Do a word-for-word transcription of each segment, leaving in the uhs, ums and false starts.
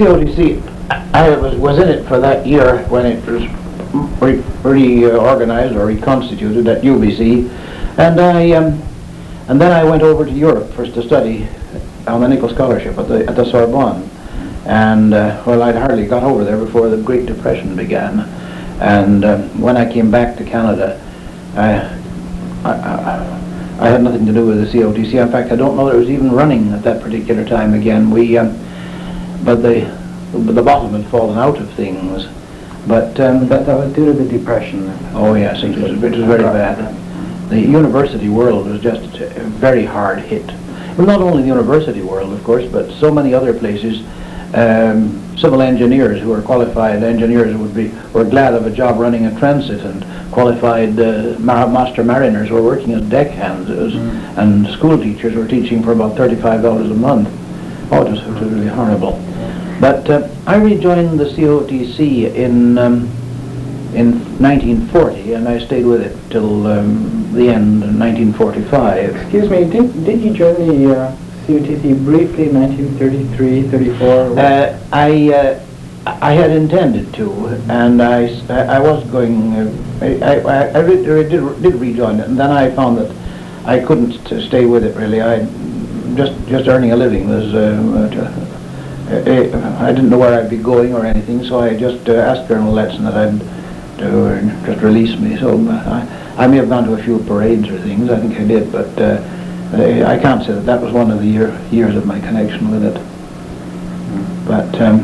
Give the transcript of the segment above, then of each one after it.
C O T C, I was, was in it for that year when it was re, reorganized or reconstituted at U B C, and I um, and then I went over to Europe first to study on the Nicholl Scholarship at the at the Sorbonne, and uh, well, I'd hardly got over there before the Great Depression began, and um, when I came back to Canada, I, I, I I had nothing to do with the C O T C. In fact, I don't know that it was even running at that particular time again. We, um, but the the bottom had fallen out of things. But um, that, that was due to the Depression. Oh yes, it was, it was very bad. The university world was just very hard hit. Well, not only the university world, of course, but so many other places. Um, civil engineers who are qualified engineers would be were glad of a job running a transit, and qualified uh, ma master mariners were working as deckhands, mm. and school teachers were teaching for about thirty-five dollars a month. Oh, it was, it was really horrible. But uh, I rejoined the C O T C in um, in nineteen forty, and I stayed with it till um, the end in nineteen forty-five. Excuse me, did did you join the uh, C O T C briefly in nineteen thirty-three, thirty-four? Uh, I uh, I had intended to, and I, I was going. Uh, I I, I re re did did rejoin it, and then I found that I couldn't stay with it really. I just just earning a living was. Uh, uh, I didn't know where I'd be going or anything, so I just uh, asked Colonel Letson that I'd uh, just release me. So I I may have gone to a few parades or things. I think I did, but. Uh, I can't say that that was one of the year, years of my connection with it. But um,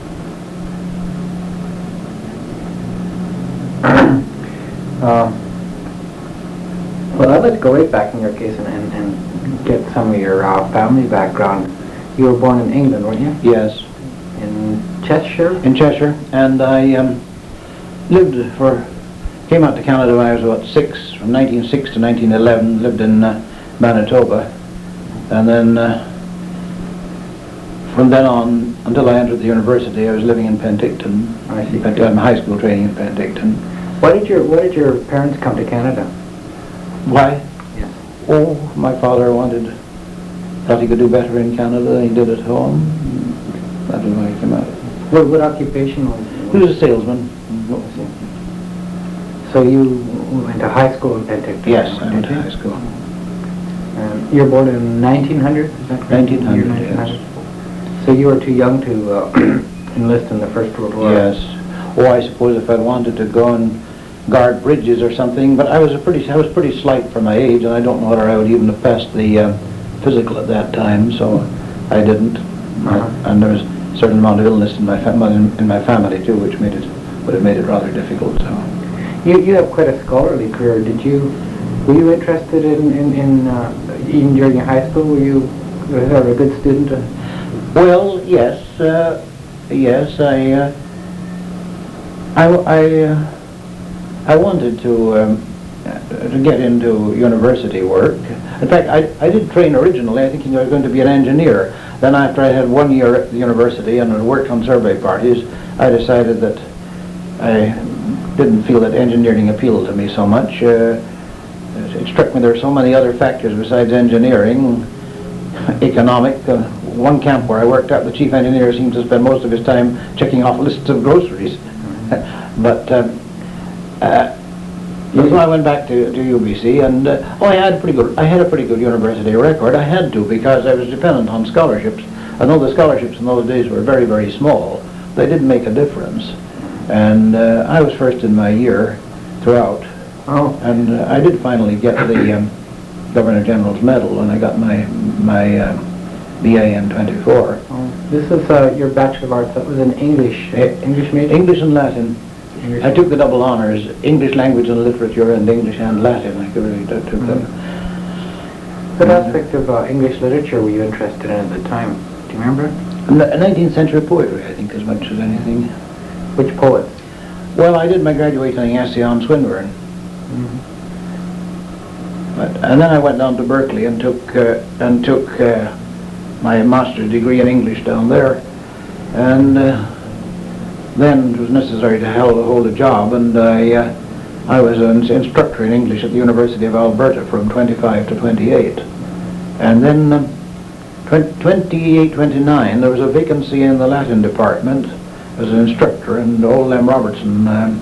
uh, well, I'd like to go right back in your case and, and, and get some of your uh, family background. You were born in England, weren't you? Yes. In Cheshire? In Cheshire, and I um, lived for, came out to Canada when I was about six, from nineteen oh six to nineteen eleven, lived in uh, Manitoba, and then uh, from then on until I entered the university, I was living in Penticton. I see. I had my high school training in Penticton. Why did your Why did your parents come to Canada? Why? Yes. Oh, my father wanted, thought he could do better in Canada than he did at home. That was why he came out. What, what occupation was? He was a salesman. So you went to high school in Penticton? Yes, I went to high school. Um, you were born in nineteen hundred, is that correct? nineteen hundred, yes. So you were too young to uh, enlist in the First World War? Yes. Oh, I suppose if I'd wanted to go and guard bridges or something, but I was a pretty, I was pretty slight for my age, and I don't know whether I would even have passed the uh, physical at that time, so I didn't. Uh-huh. And there was a certain amount of illness in my family, in, in my family too, which made it, would have made it rather difficult. So. You you have quite a scholarly career. Did you? Were you interested in in, in uh, even during your high school? Were you was a good student? Well, yes, uh, yes. I uh, I I, uh, I wanted to um, to get into university work. In fact, I I did train originally. I thinking I was going to be an engineer. Then after I had one year at the university and had worked on survey parties, I decided that I didn't feel that engineering appealed to me so much. Uh, it struck me there are so many other factors besides engineering, economic. Uh, one camp where I worked at, the chief engineer seemed to spend most of his time checking off lists of groceries. But um, uh, so I went back to, to U B C, and uh, oh, I had a pretty good. I had a pretty good university record. I had to, because I was dependent on scholarships. I know the scholarships in those days were very, very small. They didn't make a difference. And uh, I was first in my year throughout. Oh. And uh, I did finally get the um, Governor General's Medal, and I got my my uh, B A in twenty-four. Oh. This is uh, your Bachelor of Arts. That was in English. Uh, English major? English and Latin. English. I took the double honors, English language and literature, and English and Latin. I really took them. Mm-hmm. What aspect of uh, English literature were you interested in at the time? Do you remember? nineteenth century poetry, I think, as much as anything. Which poets? Well, I did my graduating essay on Swinburne. Mm-hmm. But, and then I went down to Berkeley and took uh, and took uh, my master's degree in English down there, and uh, then it was necessary to hold, hold a job, and I uh, I was an instructor in English at the University of Alberta from twenty-five to twenty-eight, and then uh, twenty-eight, twenty-nine, there was a vacancy in the Latin department as an instructor, and old Lem Robertson um,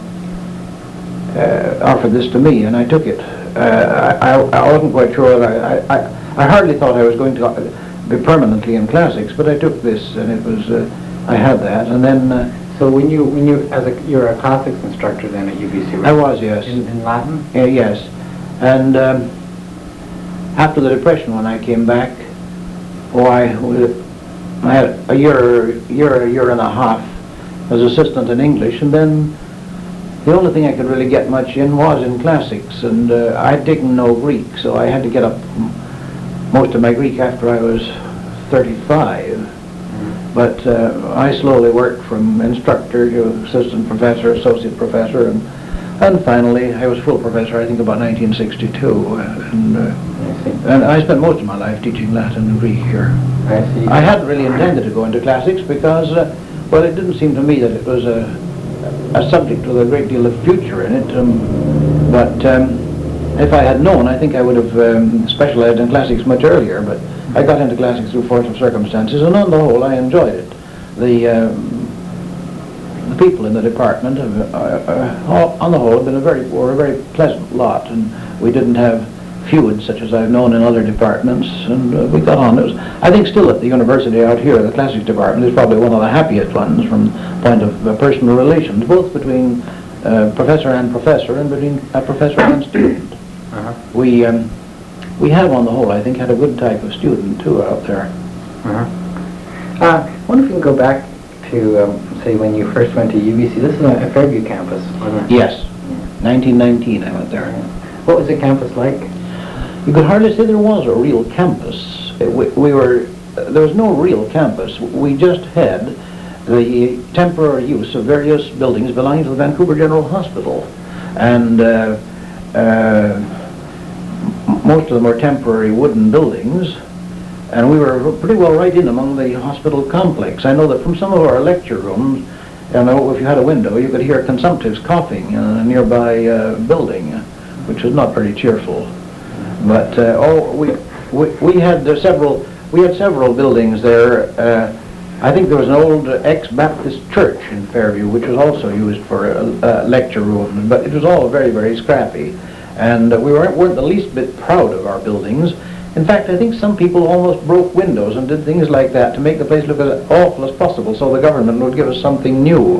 uh, offered this to me, and I took it. Uh, I, I wasn't quite sure. I, I, I hardly thought I was going to be permanently in classics, but I took this, and it was. Uh, I had that, and then. Uh, So when you when you as a you're a classics instructor then at U B C, right? I was, yes. In, in Latin? Uh, yes, and um, after the Depression, when I came back, oh, I, I had a year, year, a year and a half as assistant in English, and then the only thing I could really get much in was in classics, and uh, I'd taken no Greek, so I had to get up most of my Greek after I was thirty-five. But uh, I slowly worked from instructor to assistant professor, associate professor, and and finally I was full professor, I think about nineteen sixty-two. And, uh, I and I spent most of my life teaching Latin and Greek here. I see. I hadn't really intended to go into classics because, uh, well, it didn't seem to me that it was a, a subject with a great deal of future in it. Um, but um, if I had known, I think I would have um, specialized in classics much earlier. But I got into classics through force of circumstances, and on the whole, I enjoyed it. The um, the people in the department, have, uh, uh, on the whole, have been a very were a very pleasant lot, and we didn't have feuds such as I've known in other departments, and uh, we got on. It was, I think, still at the university out here, the classics department is probably one of the happiest ones from the point of uh, personal relations, both between uh, professor and professor, and between a professor and student. Uh-huh. We. Um, We have, on the whole, I think, had a good type of student, too, out there. Uh-huh. Uh, I wonder if you can go back to, um, say, when you first went to U B C. This is a Fairview campus, wasn't it? Yes. nineteen nineteen, I went there. What was the campus like? You could hardly say there was a real campus. It, we, we were, uh, there was no real campus. We just had the temporary use of various buildings belonging to the Vancouver General Hospital. And uh, uh, most of them were temporary wooden buildings, and we were pretty well right in among the hospital complex. I know that from some of our lecture rooms, you know, if you had a window, you could hear consumptives coughing in a nearby uh, building, which was not very cheerful. But uh, oh, we, we we had uh, several we had several buildings there. Uh, I think there was an old uh, ex-Baptist church in Fairview, which was also used for a, a lecture room, but it was all very very scrappy. And uh, we weren't, weren't the least bit proud of our buildings. In fact, I think some people almost broke windows and did things like that to make the place look as awful as possible so the government would give us something new.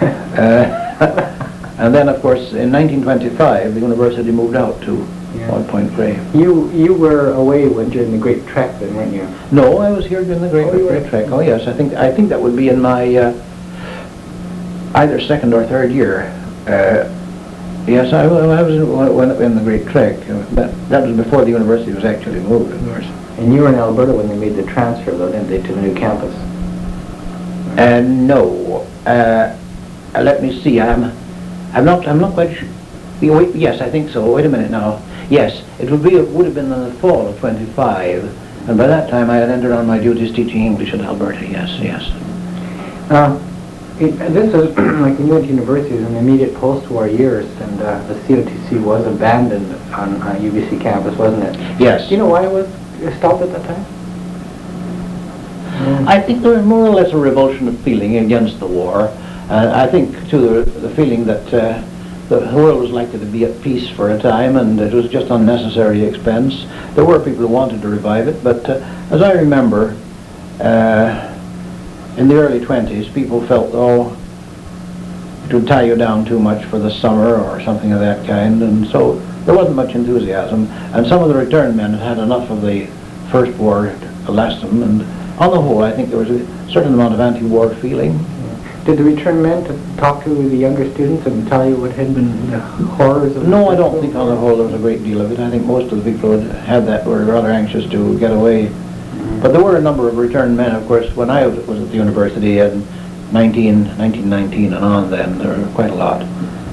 uh, and then, of course, in nineteen twenty-five, the university moved out to Yeah. Point Point Grey. You you were away when during the Great Trek then, weren't you? No, I was here during the Great, Oh, you Great were? Trek. Oh, yes, I think I think that would be in my uh, either second or third year. Uh, Yes, I, I was in, in the Great Trek. That, that was before the university was actually moved, of course. And you were in Alberta when they made the transfer, though, didn't they, to the new campus? Uh, no. Uh, uh, let me see. I'm, I'm not. I'm not quite sure. Wait, yes, I think so. Wait a minute now. Yes, it would be. It would have been in the fall of twenty-five, and by that time I had entered on my duties teaching English at Alberta. Yes, yes. Uh, It, this is like when you went to university, it was in the immediate post-war years, and uh, the C O T C was abandoned on uh, U B C campus, wasn't it? Yes. Do you know why it was stopped at that time? I think there was more or less a revulsion of feeling against the war. Uh, I think, too, the, the feeling that uh, the world was likely to be at peace for a time, and it was just unnecessary expense. There were people who wanted to revive it, but uh, as I remember, uh, in the early twenties, people felt, oh, it would tie you down too much for the summer or something of that kind, and so there wasn't much enthusiasm. And some of the return men had had enough of the first war to last them, and on the whole, I think there was a certain amount of anti-war feeling. Did the return men to talk to the younger students and tell you what had been the horrors of? No, I don't think on the whole there was a great deal of it. I think most of the people who had that were rather anxious to get away. But there were a number of returned men, of course. When I was at the university in nineteen nineteen and on, then there were quite a lot.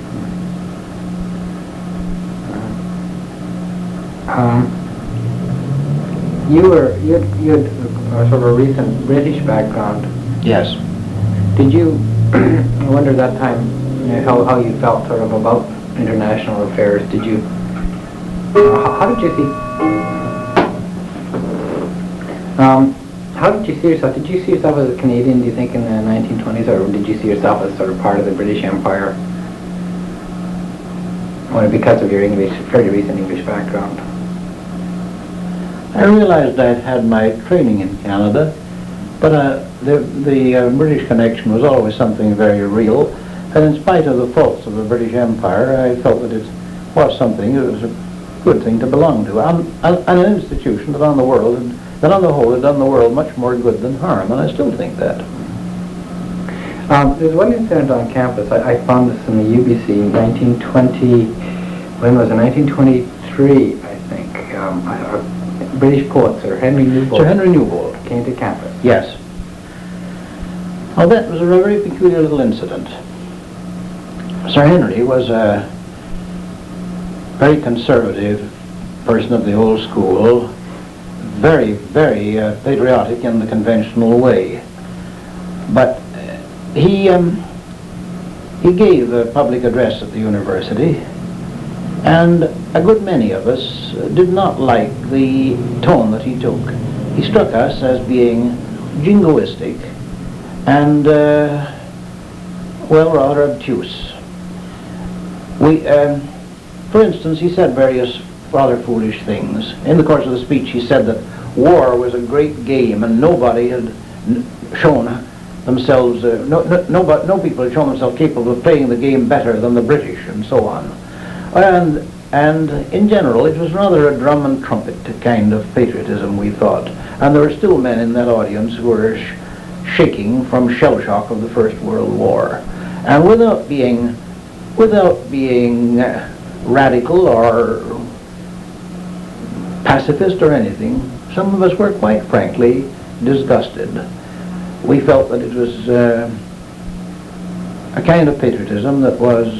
Um, you were you had, you had a sort of a recent British background. Yes. Did you? I wonder that time you know, how how you felt sort of about international affairs. Did you? Uh, how, how did you see? Um, how did you see yourself? Did you see yourself as a Canadian, do you think, in the nineteen twenties, or did you see yourself as sort of part of the British Empire? Or because of your English, fairly recent English background? I realized I'd had my training in Canada, but uh, the, the uh, British connection was always something very real, and in spite of the faults of the British Empire, I felt that it was something, it was a good thing to belong to, and, and an institution that on the world, had, that on the whole had done the world much more good than harm, and I still think that. Um, there's one incident on campus, I, I found this in the U B C in nineteen twenty, when was it, nineteen twenty-three, I think. Um, I, uh, British poet, Sir Henry Newbold. Sir Henry Newbold. Came to campus. Yes. Well, that was a very peculiar little incident. Sir Henry was a very conservative person of the old school, very, very uh, patriotic in the conventional way. But uh, he, um, he gave a public address at the university, and a good many of us did not like the tone that he took. He struck us as being jingoistic and, uh, well, rather obtuse. We, um, for instance, he said various rather foolish things. In the course of the speech, he said that war was a great game and nobody had n shown themselves, uh, no, no, no, no people had shown themselves capable of playing the game better than the British, and so on. And, and in general, it was rather a drum and trumpet kind of patriotism, we thought. And there were still men in that audience who were sh shaking from shell shock of the First World War. And without being, without being uh, radical or pacifist or anything, some of us were quite frankly disgusted. We felt that it was uh, a kind of patriotism that was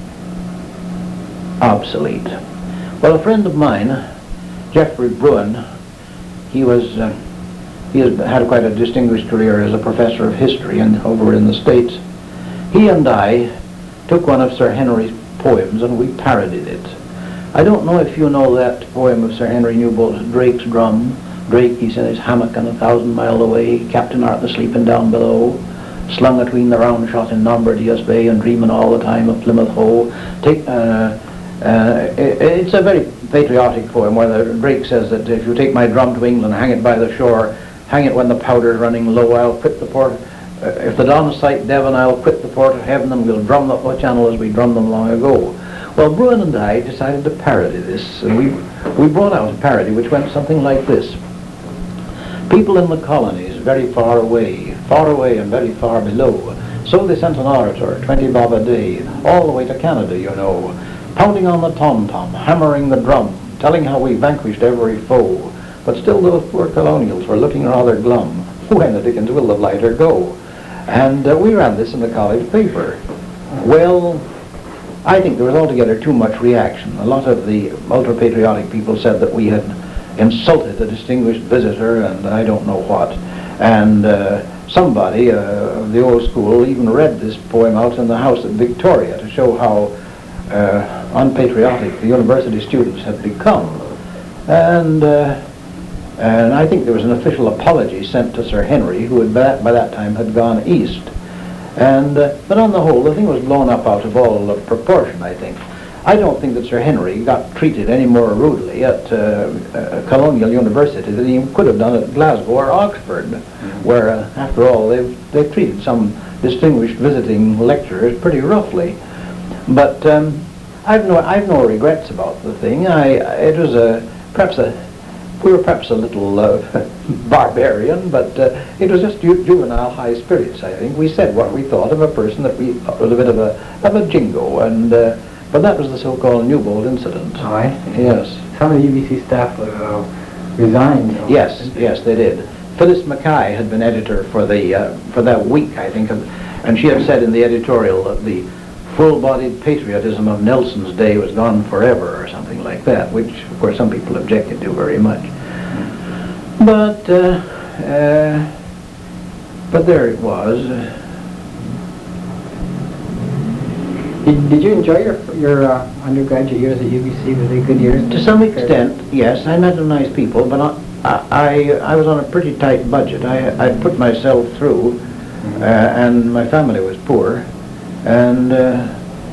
obsolete. Well, a friend of mine, Geoffrey Bruin, he was uh, he has had quite a distinguished career as a professor of history and over in the States. He and I took one of Sir Henry's poems and we parodied it. I don't know if you know that poem of Sir Henry Newbold's Drake's Drum. Drake, he's in his hammock and a thousand mile away, Captain Arthur sleeping down below, slung atween the round shot in Nombardius Bay and dreaming all the time of Plymouth Hoe. Take, uh, uh, it, it's a very patriotic poem where the Drake says that if you take my drum to England, hang it by the shore, hang it when the powder's running low, I'll quit the port. Uh, if the dawn sight Devon, I'll quit the port of heaven and we'll drum the channel as we drummed them long ago. Well, Bruin and I decided to parody this, and we, we brought out a parody which went something like this. People in the colonies, very far away, far away and very far below, so they sent an orator, twenty bob a day, all the way to Canada, you know, pounding on the tom-tom, hammering the drum, telling how we vanquished every foe. But still those poor colonials were looking rather glum. When the dickens will the blighter go? And uh, we ran this in the college paper. Well, I think there was altogether too much reaction. A lot of the ultra-patriotic people said that we had insulted a distinguished visitor and I don't know what. And uh, somebody uh, of the old school even read this poem out in the house at Victoria to show how uh, unpatriotic the university students had become. And, uh, and I think there was an official apology sent to Sir Henry, who had by that, by that time had gone east. And, uh, but on the whole, the thing was blown up out of all uh, proportion, I think. I don't think that Sir Henry got treated any more rudely at uh, uh, Colonial University than he could have done at Glasgow or Oxford, mm-hmm. where, uh, after all, they've, they've treated some distinguished visiting lecturers pretty roughly. But um, I've no I've no regrets about the thing. I it was a perhaps a we were perhaps a little uh, barbarian, but uh, it was just ju juvenile high spirits. I think we said what we thought of a person that we thought was a bit of a of a jingo, and. Uh, But that was the so-called Newbold incident. Oh, I see. Yes. Some of the U B C staff uh, resigned. Though. Yes, yes, they did. Phyllis Mackay had been editor for the uh, for that week, I think, of, and she had said in the editorial that the full-bodied patriotism of Nelson's day was gone forever, or something like that, which, of course, some people objected to very much. Mm. But, uh, uh, but there it was. Did, did you enjoy your your uh, undergraduate years at U B C? Were they good years? To some extent, yes. I met some nice people, but not, I, I was on a pretty tight budget. I, I put myself through, uh, and my family was poor, and uh,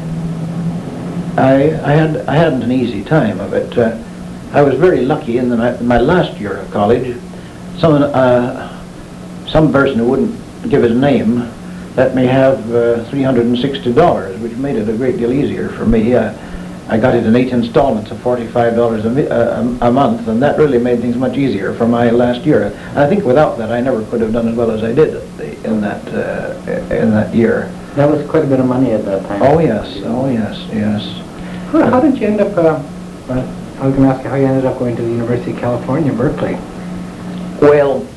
I, I had I hadn't an easy time of it. Uh, I was very lucky in, the, my, my last year of college. Some uh, some person who wouldn't give his name let me have uh, three hundred sixty dollars, which made it a great deal easier for me. Uh, I got it in eight installments of forty-five dollars a, mi- uh, a, a month, and that really made things much easier for my last year. And I think without that, I never could have done as well as I did at the, in that uh, in that year. That was quite a bit of money at that time. Oh yes, oh yes, yes. How, how did you end up, uh, uh, I was going to ask you how you ended up going to the University of California, Berkeley? Well,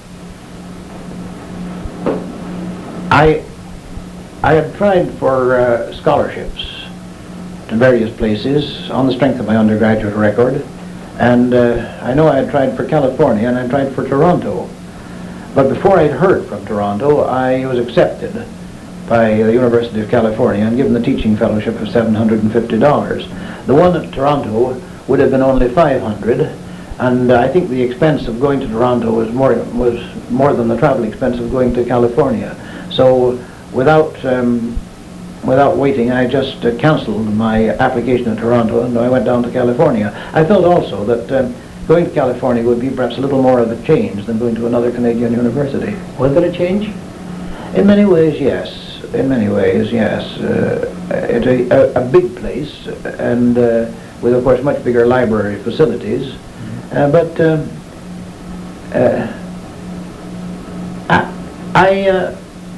I I had tried for uh, scholarships to various places on the strength of my undergraduate record, and uh, I know I had tried for California and I tried for Toronto. But before I'd heard from Toronto, I was accepted by the University of California and given the teaching fellowship of seven hundred fifty dollars. The one at Toronto would have been only five hundred dollars, and I think the expense of going to Toronto was more was more than the travel expense of going to California. So without um, without waiting, I just uh, cancelled my application at Toronto and I went down to California. I felt also that um, going to California would be perhaps a little more of a change than going to another Canadian university. Was it a change? In many ways, yes. In many ways, yes. Uh, it's a, a, a big place, and uh, with, of course, much bigger library facilities. Uh, but uh, uh, I, I uh,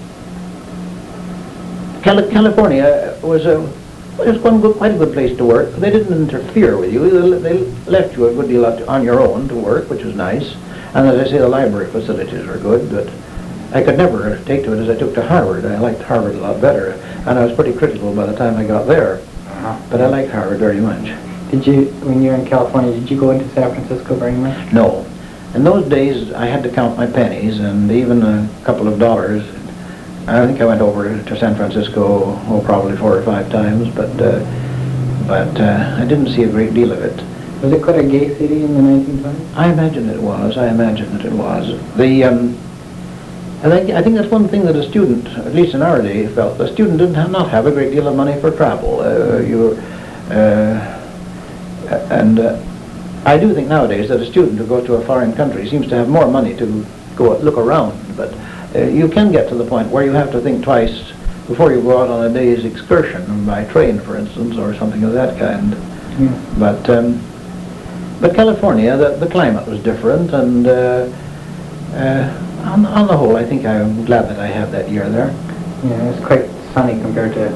Cali California was a was one good, quite a good place to work. They didn't interfere with you. They, they left you a good deal on your own to work, which was nice. And as I say, the library facilities were good, but I could never take to it as I took to Harvard. I liked Harvard a lot better, and I was pretty critical by the time I got there. Uh-huh. But I liked Harvard very much. Did you, when you were in California, did you go into San Francisco very much? No. In those days, I had to count my pennies, and even a couple of dollars. I think I went over to San Francisco, oh, probably four or five times, but uh, but uh, I didn't see a great deal of it. Was it quite a gay city in the nineteen twenties? I imagine it was. I imagine that it was. The um, I think I think that's one thing that a student, at least in our day, felt. The student didn't have, not have a great deal of money for travel. Uh, you, uh, and uh, I do think nowadays that a student who goes to a foreign country seems to have more money to go look around. But uh, you can get to the point where you have to think twice before you go out on a day's excursion by train, for instance, or something of that kind. Yeah. But um, but California, the, the climate was different, and uh, uh, on, on the whole, I think I'm glad that I had that year there. Yeah, it was quite sunny compared to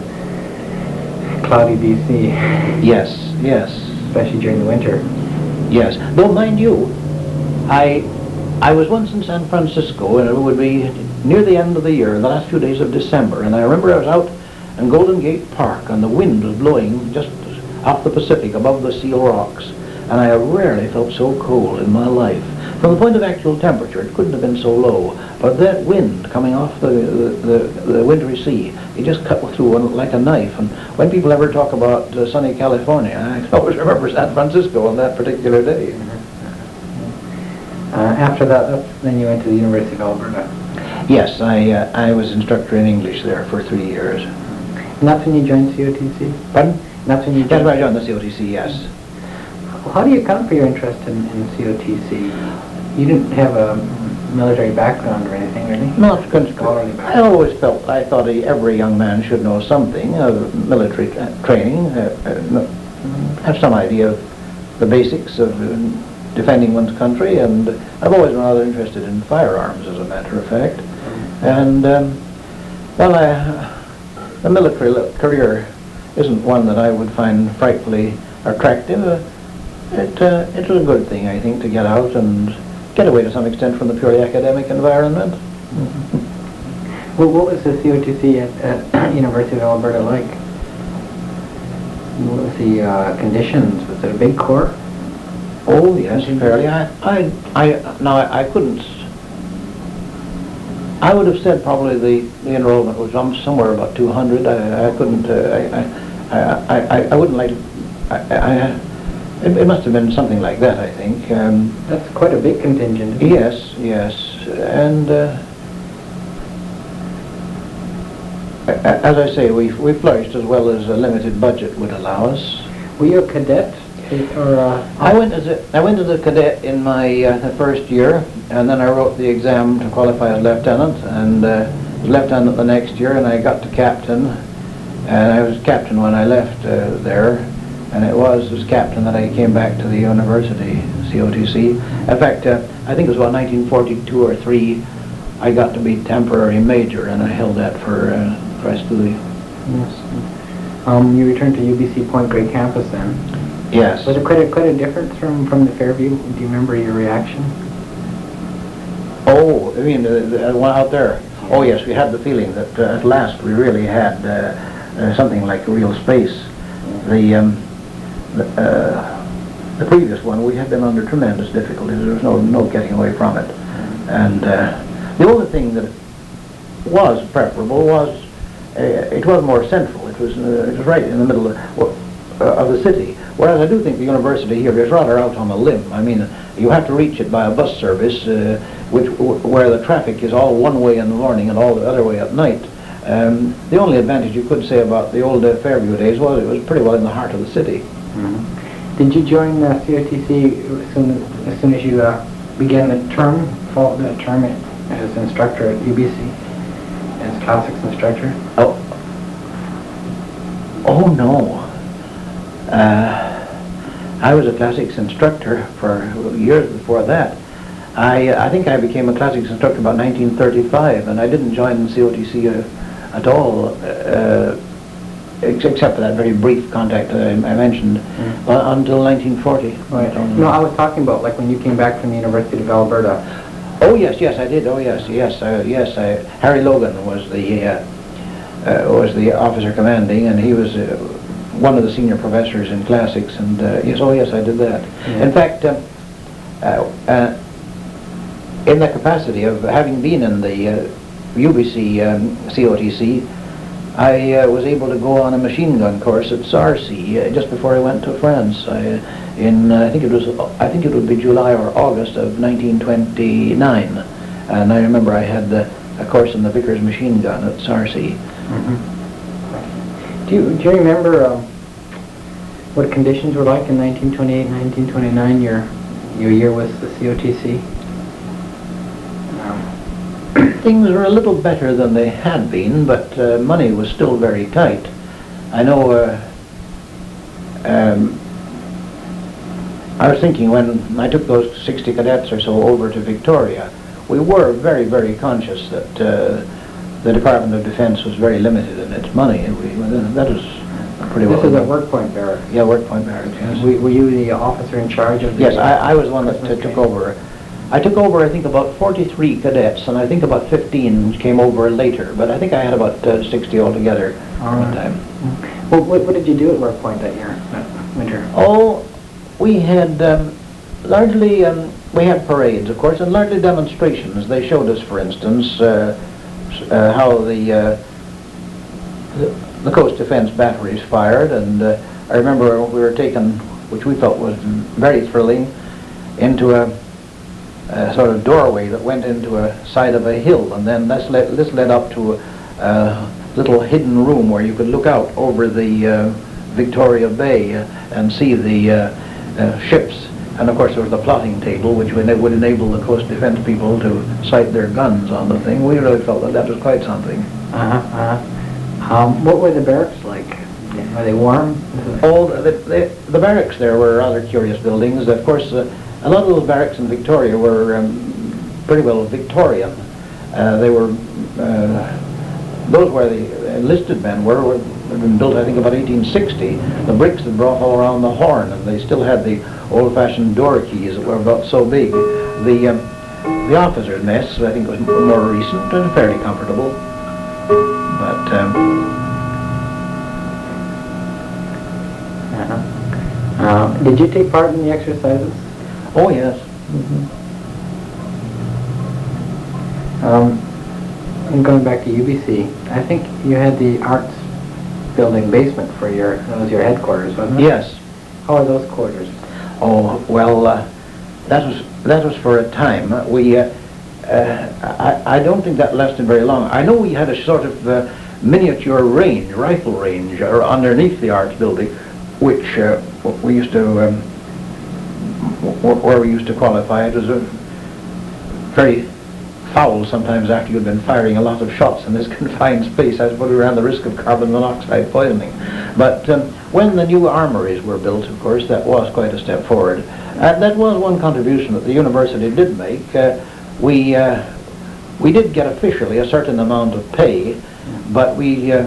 cloudy B C. Yes, yes. Especially during the winter. Yes, though mind you, I I was once in San Francisco, and it would be near the end of the year, the last few days of December, and I remember I was out in Golden Gate Park, and the wind was blowing just off the Pacific above the Seal Rocks, and I rarely felt so cold in my life. From the point of actual temperature, it couldn't have been so low, but that wind coming off the, the, the, the wintry sea, it just cut through one like a knife. And when people ever talk about uh, sunny California, I always remember San Francisco on that particular day. Uh, after that, that's, then you went to the University of Alberta. Yes, I, uh, I was instructor in English there for three years. And that's when you joined C O T C? Pardon? That's when you joined? That's when I joined the C O T C, yes. How do you account for your interest in, in C O T C? You didn't have a military background or anything, really? Not scholarly I background. always felt, I thought every young man should know something of military tra training, uh, uh, have some idea of the basics of uh, defending one's country, and I've always been rather interested in firearms, as a matter of fact. And, um, well, I, the military career isn't one that I would find frightfully attractive. Uh, it, uh, it's a good thing, I think, to get out and get away to some extent from the purely academic environment. Mm-hmm. Well, what was the C O T C at, at University of Alberta like? What was the uh, conditions? Was it a big corps? Oh yes, fairly. I, I, I, now I, I couldn't. I would have said probably the, the enrollment was um, somewhere about two hundred. I, I couldn't. Uh, I, I, I, I, I wouldn't like. To, I, I, It, it must have been something like that, I think. Um, That's quite a big contingent. isn't it? yes, yes, and uh, a- a- as I say, we we flourished as well as a limited budget would allow us. Were you a cadet? Or, uh, I went as a I went as a cadet in my uh, first year, and then I wrote the exam to qualify as lieutenant, and uh, was lieutenant the next year, and I got to captain, and I was captain when I left uh, there, and it was as captain that I came back to the university, C O T C. In fact, uh, I think it was about nineteen forty-two or three, I got to be temporary major, and I held that for uh, the rest of the. yes. Um, you returned to U B C Point Grey campus then. Yes. Was it quite a, quite a difference from, from the Fairview? Do you remember your reaction? Oh, I mean, the, the one out there. Oh yes, we had the feeling that uh, at last we really had uh, uh, something like real space. The, um, the, uh, the previous one, we had been under tremendous difficulties. There was no, no getting away from it. And uh, the only thing that was preferable was uh, it was more central. It was, uh, it was right in the middle of, uh, of the city. Whereas I do think the university here is rather out on a limb. I mean, you have to reach it by a bus service, uh, which where the traffic is all one way in the morning and all the other way at night. Um, the only advantage you could say about the old uh, Fairview days was it was pretty well in the heart of the city. Mm-hmm. Did you join the C O T C as soon as, as, soon as you uh, began the term, fall the term as instructor at U B C, as classics instructor? Oh, oh no. Uh, I was a classics instructor for years before that. I, uh, I think I became a classics instructor about nineteen thirty-five, and I didn't join C O T C uh, at all, uh, ex except for that very brief contact that I, I mentioned, mm. uh, until nineteen forty. Right. No, I was talking about like when you came back from the University of Alberta. Oh yes, yes, I did. Oh yes, yes, uh, yes. I, Harry Logan was the uh, uh, was the officer commanding, and he was uh, one of the senior professors in classics. And uh, yes, oh yes, I did that. Yeah. In fact, uh, uh, uh, in the capacity of having been in the uh, U B C um, C O T C, I uh, was able to go on a machine gun course at S A R C uh, just before I went to France. I, in uh, I think it was I think it would be July or August of nineteen twenty-nine, and I remember I had the, a course in the Vickers machine gun at S A R C. Mm-hmm. Do you do you remember uh, what conditions were like in nineteen twenty-eight, nineteen twenty-nine? Your your year with the C O T C. Things were a little better than they had been, but uh, money was still very tight. I know, uh, um, I was thinking when I took those sixty cadets or so over to Victoria, we were very, very conscious that uh, the Department of Defense was very limited in its money. We, that was pretty well. This is at Work Point Barracks. Yeah, Work Point Barracks, yes. Were, were you the officer in charge of the... Yes, I, I was the one that uh, took over. I took over, I think, about forty-three cadets, and I think about fifteen came over later, but I think I had about uh, sixty altogether at the time. Mm-hmm. Well, what, what did you do at Work Point that year, that winter? Oh, we had um, largely, um, we had parades, of course, and largely demonstrations. They showed us, for instance, uh, uh, how the, uh, the the coast defense batteries fired, and uh, I remember we were taken, which we felt was very thrilling, into a a sort of doorway that went into a side of a hill, and then this led, this led up to a, a little hidden room where you could look out over the uh, Victoria Bay uh, and see the uh, uh, ships. And of course there was the plotting table, which would, would enable the coast defense people to sight their guns on the thing. We really felt that that was quite something. Uh-huh, uh-huh. Um, what were the barracks like? Were they warm? Oh, the, the, the barracks there were rather curious buildings. Of course, uh, a lot of those barracks in Victoria were um, pretty well Victorian. Uh, they were, uh, those where the enlisted men were, were had been built, I think, about eighteen sixty. The bricks had brought all around the horn, and they still had the old-fashioned door keys that were about so big. The, um, the officers' mess, I think, was more recent and fairly comfortable. But, um, uh-huh. uh, did you take part in the exercises? Oh, yes. Mm-hmm. um, and going back to U B C, I think you had the arts building basement for your, that was your headquarters, wasn't it? Yes. How are those quarters? Oh, well, uh, that was that was for a time. We, uh, uh, I, I don't think that lasted very long. I know we had a sort of uh, miniature range, rifle range, or underneath the Arts building, which uh, we used to, um, where we used to qualify. It was a very foul sometimes after you'd been firing a lot of shots in this confined space. I suppose we ran the risk of carbon monoxide poisoning. But um, when the new armories were built, of course, that was quite a step forward. And that was one contribution that the university did make. Uh, we, uh, we did get officially a certain amount of pay, but we, uh,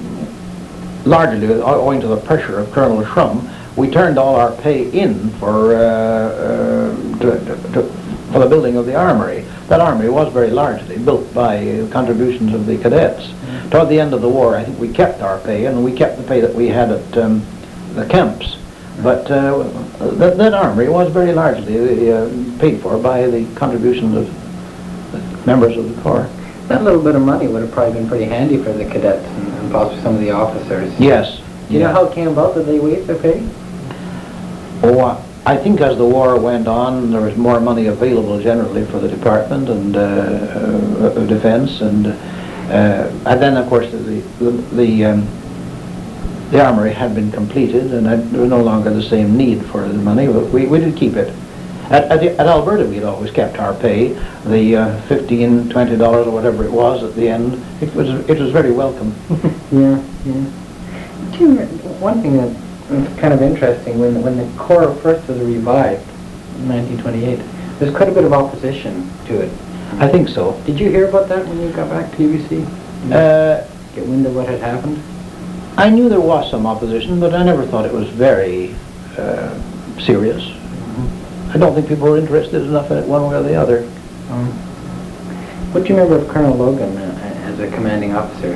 largely owing to the pressure of Colonel Shrum, we turned all our pay in for, uh, uh, to, to, for the building of the armory. That armory was very largely built by contributions of the cadets. Mm-hmm. Toward the end of the war, I think we kept our pay, and we kept the pay that we had at um, the camps. But uh, that, that armory was very largely uh, paid for by the contributions of the members of the Corps. That little bit of money would have probably been pretty handy for the cadets and, and possibly some of the officers. Yes. Do you yeah. know how it came about that they waived their pay? Oh, uh, I think as the war went on, there was more money available generally for the department and uh, uh, defense, and uh, and then of course the the, the, um, the armory had been completed, and there was no longer the same need for the money. But we we did keep it. At at, the, at Alberta, we'd always kept our pay, the uh, fifteen, twenty dollars or whatever it was at the end. It was it was very welcome. yeah, yeah. Do you remember, one thing that it's kind of interesting, when when the Corps first was revived in nineteen twenty-eight, there's quite a bit of opposition to it. I think so. Did you hear about that when you got back to U B C? Did you uh, get wind of what had happened? I knew there was some opposition, but I never thought it was very uh, serious. Mm-hmm. I don't think people were interested enough in it one way or the other. Um, what do you remember of Colonel Logan uh, as a commanding officer?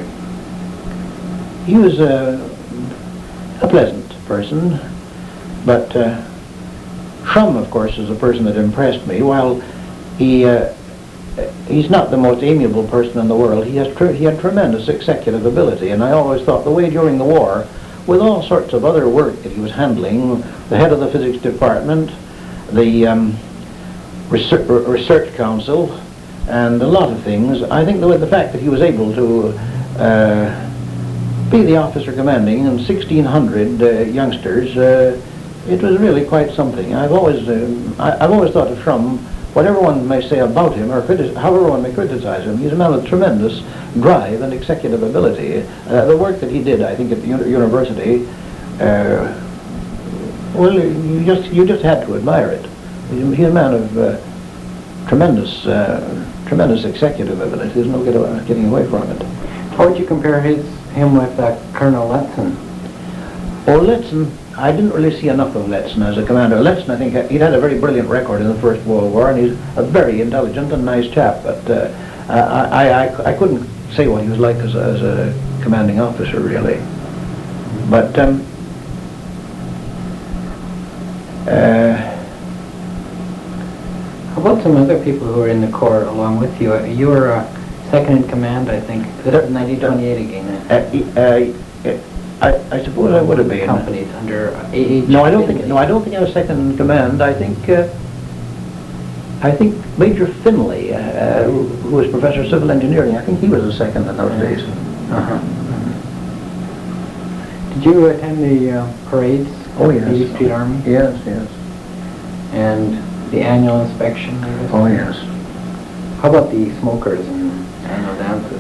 He was uh, a pleasant person, but uh, Shrum, of course, is a person that impressed me. While he uh, he's not the most amiable person in the world, he has tr he had tremendous executive ability, and I always thought the way during the war, with all sorts of other work that he was handling, the head of the physics department, the um, research, research council, and a lot of things, I think the, the fact that he was able to uh, be the officer commanding and sixteen hundred uh, youngsters, uh, it was really quite something. I've always, uh, I, I've always thought of Shrum, whatever one may say about him, or however one may criticize him, he's a man with tremendous drive and executive ability. Uh, the work that he did, I think, at the uni university, uh, well, you just you just had to admire it. He's a man of uh, tremendous, uh, tremendous executive ability. There's no get, uh, getting away from it. How would you compare his him with uh, Colonel Letzen? Oh, Letzen, I didn't really see enough of Letzen as a commander. Letzen, I think, he'd had a very brilliant record in the First World War, and he's a very intelligent and nice chap, but uh, I, I, I, I couldn't say what he was like as a, as a commanding officer, really. But, um, uh, how about some other people who were in the Corps along with you? You were uh, second in command, I think. This is nineteen twenty-eight again. Uh, uh, uh, I, I suppose I would have been. Companies under A H. No, I don't think. No, I don't think I was second in command. I think. Uh, I think Major Finlay, uh, who, who was professor of civil engineering, I think he was the second in those days. Uh-huh. Did you attend the uh, parades? Oh, of yes. the East Street Army? Yes, yes. And the annual inspection? Oh, yes. How about the smokers and annual dances?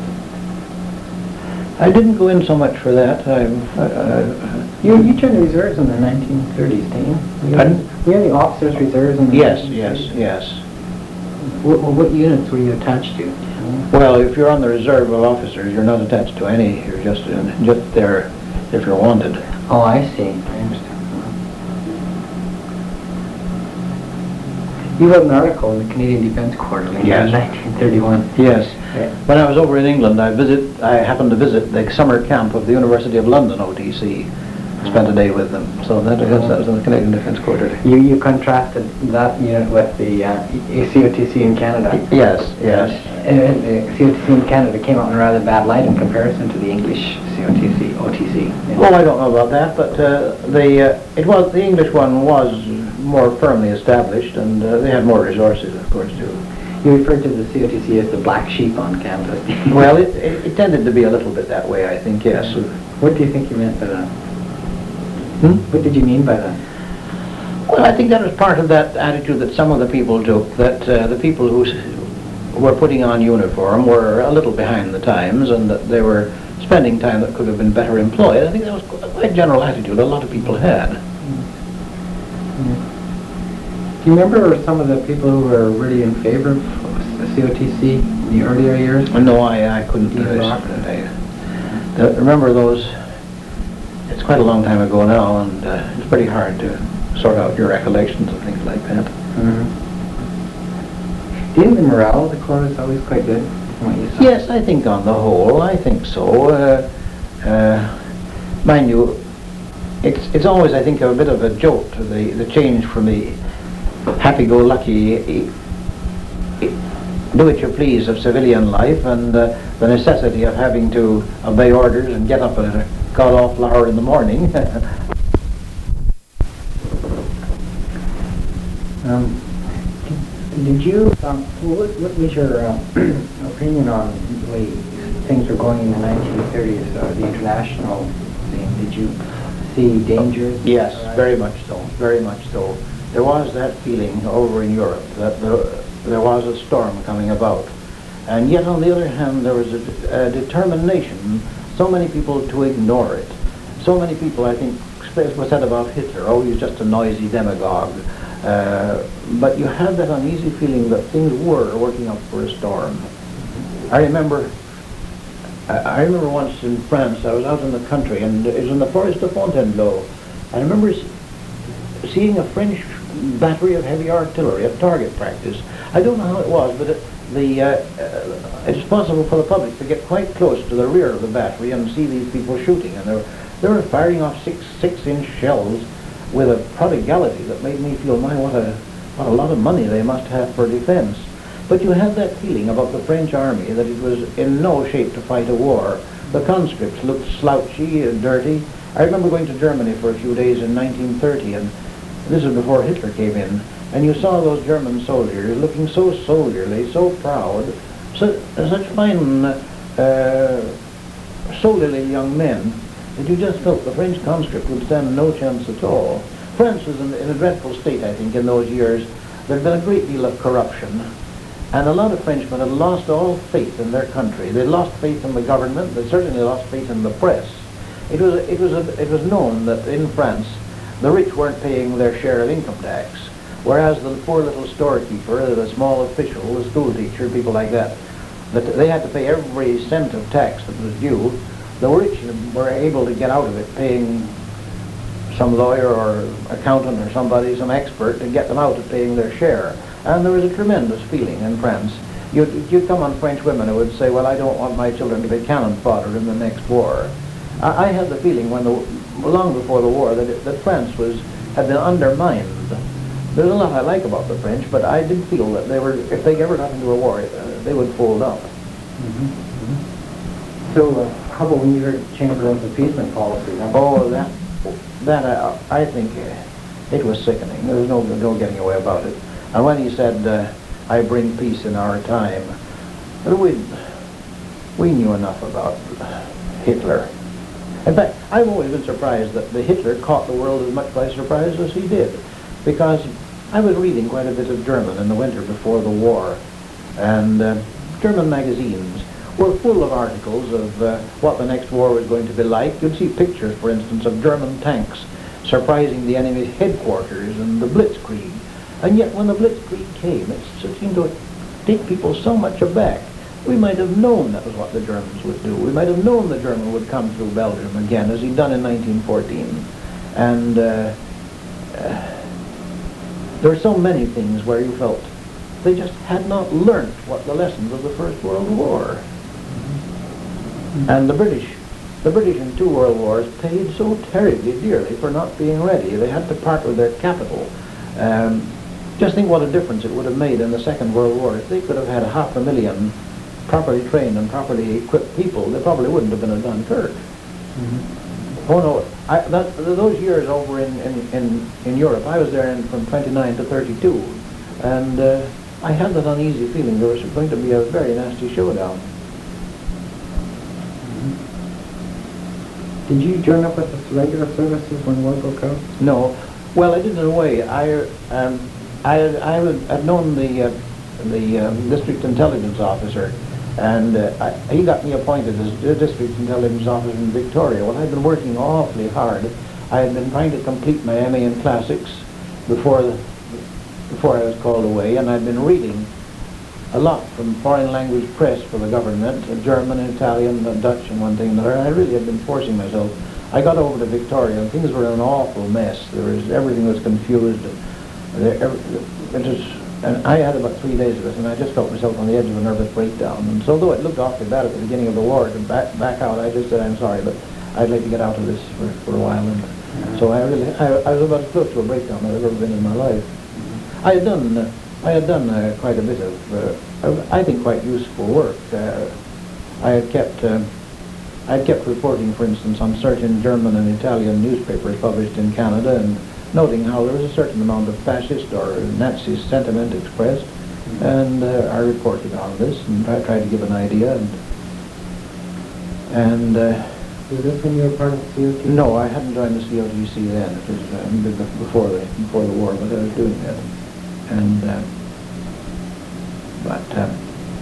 I didn't go in so much for that. I, uh, you you joined the reserves in the nineteen thirties, didn't you? You Pardon? Were you in the officers' reserves in the yes, nineteen yes, thirties? yes. What, what units were you attached to? Well, if you're on the reserve of officers, you're not attached to any. You're just in, just there if you're wanted. Oh, I see. I understand. You wrote an article in the Canadian Defence Quarterly Yes. in nineteen thirty-one. Yes. Yeah. When I was over in England, I visit. I happened to visit the summer camp of the University of London O T C, spent a day with them. So that, I guess that was in the Canadian Defence Quarterly. You you contrasted that unit with the uh, C O T C in Canada. Yes, yes. Uh, the C O T C in Canada came out in a rather bad light in comparison to the English C O T C, O T C. Yeah. Well, I don't know about that, but uh, the uh, it was the English one was more firmly established, and uh, they had more resources, of course, too. You referred to the C O T C as the black sheep on campus. Well, it, it, it tended to be a little bit that way, I think, yes. What do you think you meant by that? Hmm? What did you mean by that? Well, I think that was part of that attitude that some of the people took, that uh, the people who s- were putting on uniform were a little behind the times, and that they were spending time that could have been better employed. I think that was qu- quite a general attitude a lot of people had. Do you remember some of the people who were really in favor of the C O T C in the earlier years? No, I, I couldn't. Ian Uh, Rock? I, uh, remember those? It's quite a long time ago now, and uh, it's pretty hard to sort out your recollections and things like that. Mm-hmm. Do you think the morale of the Corps is always quite good, from what you saw? Yes, I think on the whole, I think so. Uh, uh, mind you, it's it's always, I think, a bit of a jolt, the the change from the happy-go-lucky, do-it-you-please of civilian life, and uh, the necessity of having to obey orders and get up at a god-awful hour in the morning. Um, did you, um, what, what was your uh, opinion on the way things were going in the nineteen thirties, uh, the international scene? Did you see dangers? Yes, arise? very much so, very much so. There was that feeling over in Europe that there, there was a storm coming about. And yet, on the other hand, there was a, a determination, so many people to ignore it. So many people, I think, was said about Hitler, oh, he's just a noisy demagogue. Uh, but you had that uneasy feeling that things were working up for a storm. I remember, I, I remember once in France, I was out in the country, and it was in the forest of Fontainebleau. I remember s- seeing a French battery of heavy artillery at target practice. I don't know how it was, but it, the uh, uh, it's possible for the public to get quite close to the rear of the battery and see these people shooting, and they were, they were firing off six six-inch shells with a prodigality that made me feel, my, what a what a lot of money they must have for defense. But you had that feeling about the French army that it was in no shape to fight a war. The conscripts looked slouchy and dirty. I remember going to Germany for a few days in nineteen thirty, and this was before Hitler came in, and you saw those German soldiers looking so soldierly, so proud, so, such fine, uh, soldierly young men, that you just felt the French conscript would stand no chance at all. France was in, in a dreadful state, I think, in those years. There had been a great deal of corruption, and a lot of Frenchmen had lost all faith in their country. They lost faith in the government. They certainly lost faith in the press. It was it was a, it was known that in France, the rich weren't paying their share of income tax, whereas the poor little storekeeper, the small official, the school teacher, people like that, that they had to pay every cent of tax that was due. The rich were able to get out of it paying some lawyer or accountant or somebody, some expert, to get them out of paying their share. And there was a tremendous feeling in France. You'd, you'd come on French women who would say, well, I don't want my children to be cannon fodder in the next war. I, I had the feeling when the, long before the war that, it, that France was, had been undermined. There's a lot I like about the French, but I did feel that they were, if they ever got into a war, uh, they would fold up. Mm-hmm. Mm-hmm. So, uh, how about when you heard Chamberlain's appeasement policy? Huh? Oh, that, that uh, I think uh, it was sickening. There was no, no getting away about it. And when he said, uh, I bring peace in our time, we, we knew enough about Hitler. In fact, I've always been surprised that the Hitler caught the world as much by surprise as he did, because I was reading quite a bit of German in the winter before the war, and uh, German magazines were full of articles of uh, what the next war was going to be like. You'd see pictures, for instance, of German tanks surprising the enemy's headquarters and the Blitzkrieg. And yet when the Blitzkrieg came, it seemed to take people so much aback. We might have known that was what the Germans would do. We might have known the German would come through Belgium again, as he'd done in nineteen fourteen. And uh, uh, there were so many things where you felt they just had not learnt what the lessons of the First World War. And the British, the British in two world wars paid so terribly dearly for not being ready. They had to part with their capital. Um, just think what a difference it would have made in the Second World War. If they could have had a half a million properly trained and properly equipped people, they probably wouldn't have been at Dunkirk. Mm-hmm. Oh no, I, that, those years over in, in, in, in Europe, I was there in, from twenty-nine to thirty-two, and uh, I had that uneasy feeling there was going to be a very nasty showdown. Did you join up with the regular services when war broke out? No. Well, I did in a way. I um, I had, I had known the uh, the um, district intelligence officer, and uh, I, he got me appointed as the district intelligence officer in Victoria. Well, I'd been working awfully hard. I had been trying to complete my M A in classics before the, before I was called away, and I'd been reading a lot from foreign language press for the government, uh, German, Italian, uh, Dutch, and one thing and another. I really had been forcing myself. I got over to Victoria, and things were in an awful mess. There was everything was confused. And there, every, it was, and I had about three days of it, and I just felt myself on the edge of a nervous breakdown. And so, though it looked awfully bad at the beginning of the war to back back out, I just said, "I'm sorry, but I'd like to get out of this for, for a while." And mm-hmm. so I really, I, I was about as close to a breakdown as I've ever been in my life. Mm-hmm. I had done. Uh, I had done uh, quite a bit of, uh, I think, quite useful work. Uh, I had kept, uh, I had kept reporting, for instance, on certain German and Italian newspapers published in Canada, and noting how there was a certain amount of fascist or Nazi sentiment expressed, mm-hmm. and uh, I reported on this and I tried to give an idea. And, and uh, was this when you were part of the C O T C? No, I hadn't joined the C O T C then. It was uh, before the before the war, but I was doing that. And uh, but uh,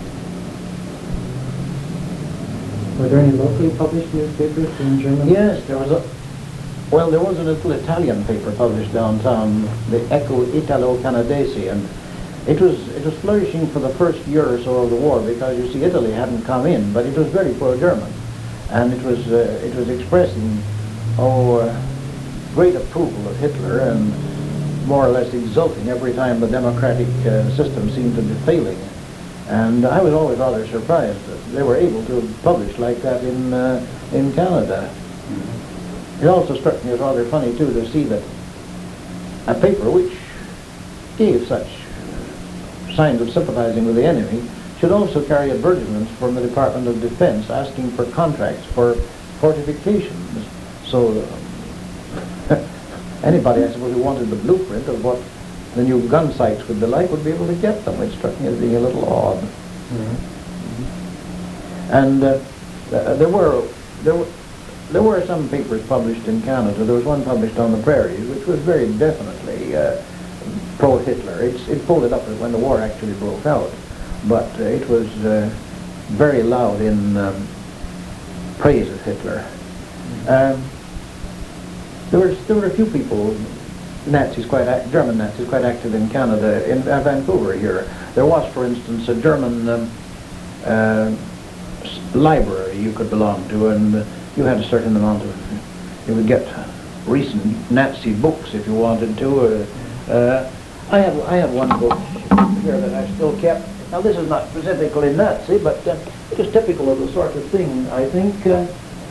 were there any locally published newspapers in Germany? Yes, there was a. Well, there was a little Italian paper published downtown, the Eco Italo Canadese, and it was it was flourishing for the first year or so of the war, because you see Italy hadn't come in, but it was very pro-German, and it was uh, it was expressing oh uh, great approval of Hitler, and more or less exulting every time the democratic uh, system seemed to be failing. And I was always rather surprised that they were able to publish like that in uh, in Canada. Mm-hmm. It also struck me as rather funny too to see that a paper which gave such signs of sympathizing with the enemy should also carry advertisements from the Department of Defense asking for contracts for fortifications. So uh, anybody, I suppose, who wanted the blueprint of what the new gun sites would be like would be able to get them. It struck me as being a little odd. Mm-hmm. And uh, th there were there were there were some papers published in Canada. There was one published on the prairies, which was very definitely uh, pro-Hitler. It's it folded up when the war actually broke out, but uh, it was uh, very loud in um, praise of Hitler. Mm-hmm. um, There were, there were a few people, Nazis, quite act, German Nazis, quite active in Canada, in uh, Vancouver here. There was, for instance, a German um, uh, library you could belong to, and uh, you had a certain amount of, you would get recent Nazi books if you wanted to. Uh, uh, I have I have one book here that I still kept. Now this is not specifically Nazi, but uh, it is typical of the sort of thing, I think. Uh,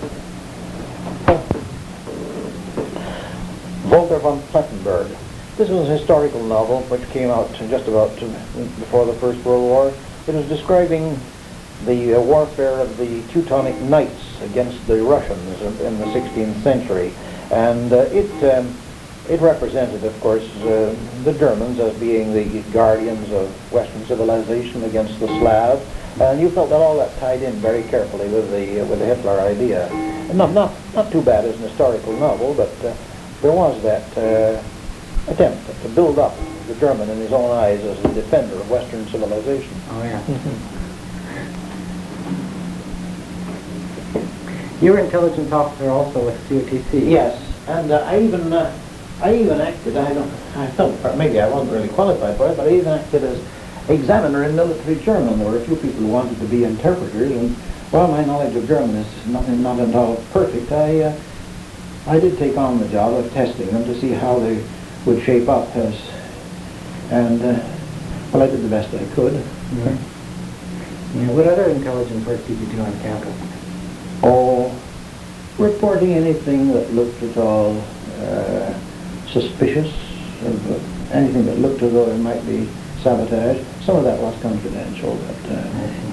Walter von Plettenberg. This was a historical novel which came out just about to, before the First World War. It was describing the uh, warfare of the Teutonic Knights against the Russians in the sixteenth century, and uh, it um, it represented, of course, uh, the Germans as being the guardians of Western civilization against the Slav, and you felt that all that tied in very carefully with the uh, with the Hitler idea. Not not not too bad as an historical novel, but. Uh, There was that uh, attempt to build up the German in his own eyes as the defender of Western civilization. Oh, yeah. You were intelligence officer also with C O T C. Yes, and uh, I even uh, I even acted. I don't. I felt maybe I wasn't really qualified for it, but I even acted as examiner in military German. There were a few people who wanted to be interpreters, and while my knowledge of German is not not at all perfect, I. Uh, I did take on the job of testing them to see how they would shape up as, and uh, well, I did the best I could. Mm-hmm. Yeah, what other intelligence work did you do on campus? Oh, reporting anything that looked at all uh, suspicious, of, uh, anything that looked as though it might be sabotage. Some of that was confidential, but uh,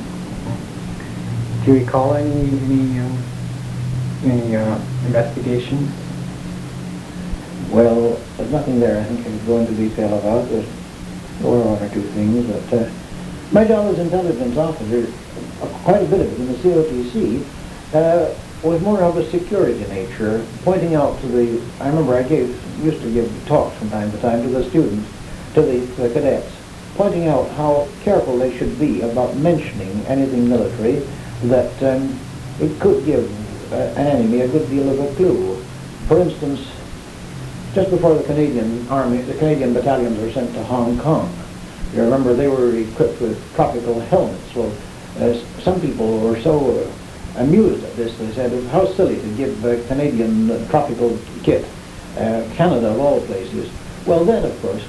do you recall any any um, any uh, investigations? well, there's nothing there I think I could go into detail about. There's there were one or two things, but uh, my job as intelligence officer, uh, quite a bit of it in the C O T C, uh, was more of a security nature, pointing out to the, I remember I gave, used to give talks from time to time to the students, to the, to the cadets, pointing out how careful they should be about mentioning anything military that um, it could give uh, an enemy a good deal of a clue. For instance, just before the Canadian Army, the Canadian battalions were sent to Hong Kong. You remember they were equipped with tropical helmets. Well, uh, some people were so uh, amused at this, they said, how silly to give a Canadian uh, tropical kit, uh, Canada of all places. Well then, of course,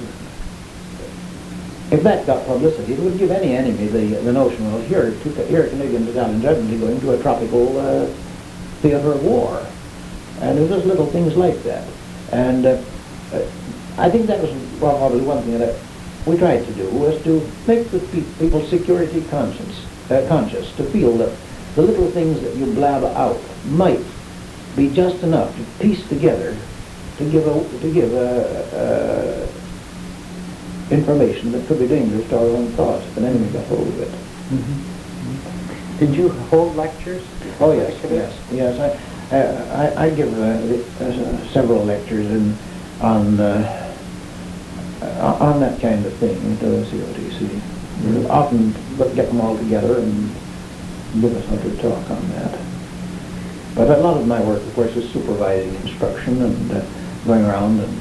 if that got publicity, it would give any enemy the, the notion, well, here, two, here Canadian battalions are going to a tropical uh, theater of war. And it was just little things like that. And uh, uh, I think that was well, probably one thing that we tried to do, was to make the pe people security conscious, uh, conscious, to feel that the little things that you blab out might be just enough to piece together to give a, to give a, uh, information that could be dangerous to our own thoughts if an enemy got hold of it. Mm-hmm. Did you hold lectures? Oh yes, yes, yes. I, uh, I, I give uh, uh, several lectures in, on uh, uh, on that kind of thing to the C O T C. Mm-hmm. Often get them all together and give us a good talk on that. But a lot of my work, of course, is supervising instruction and uh, going around and,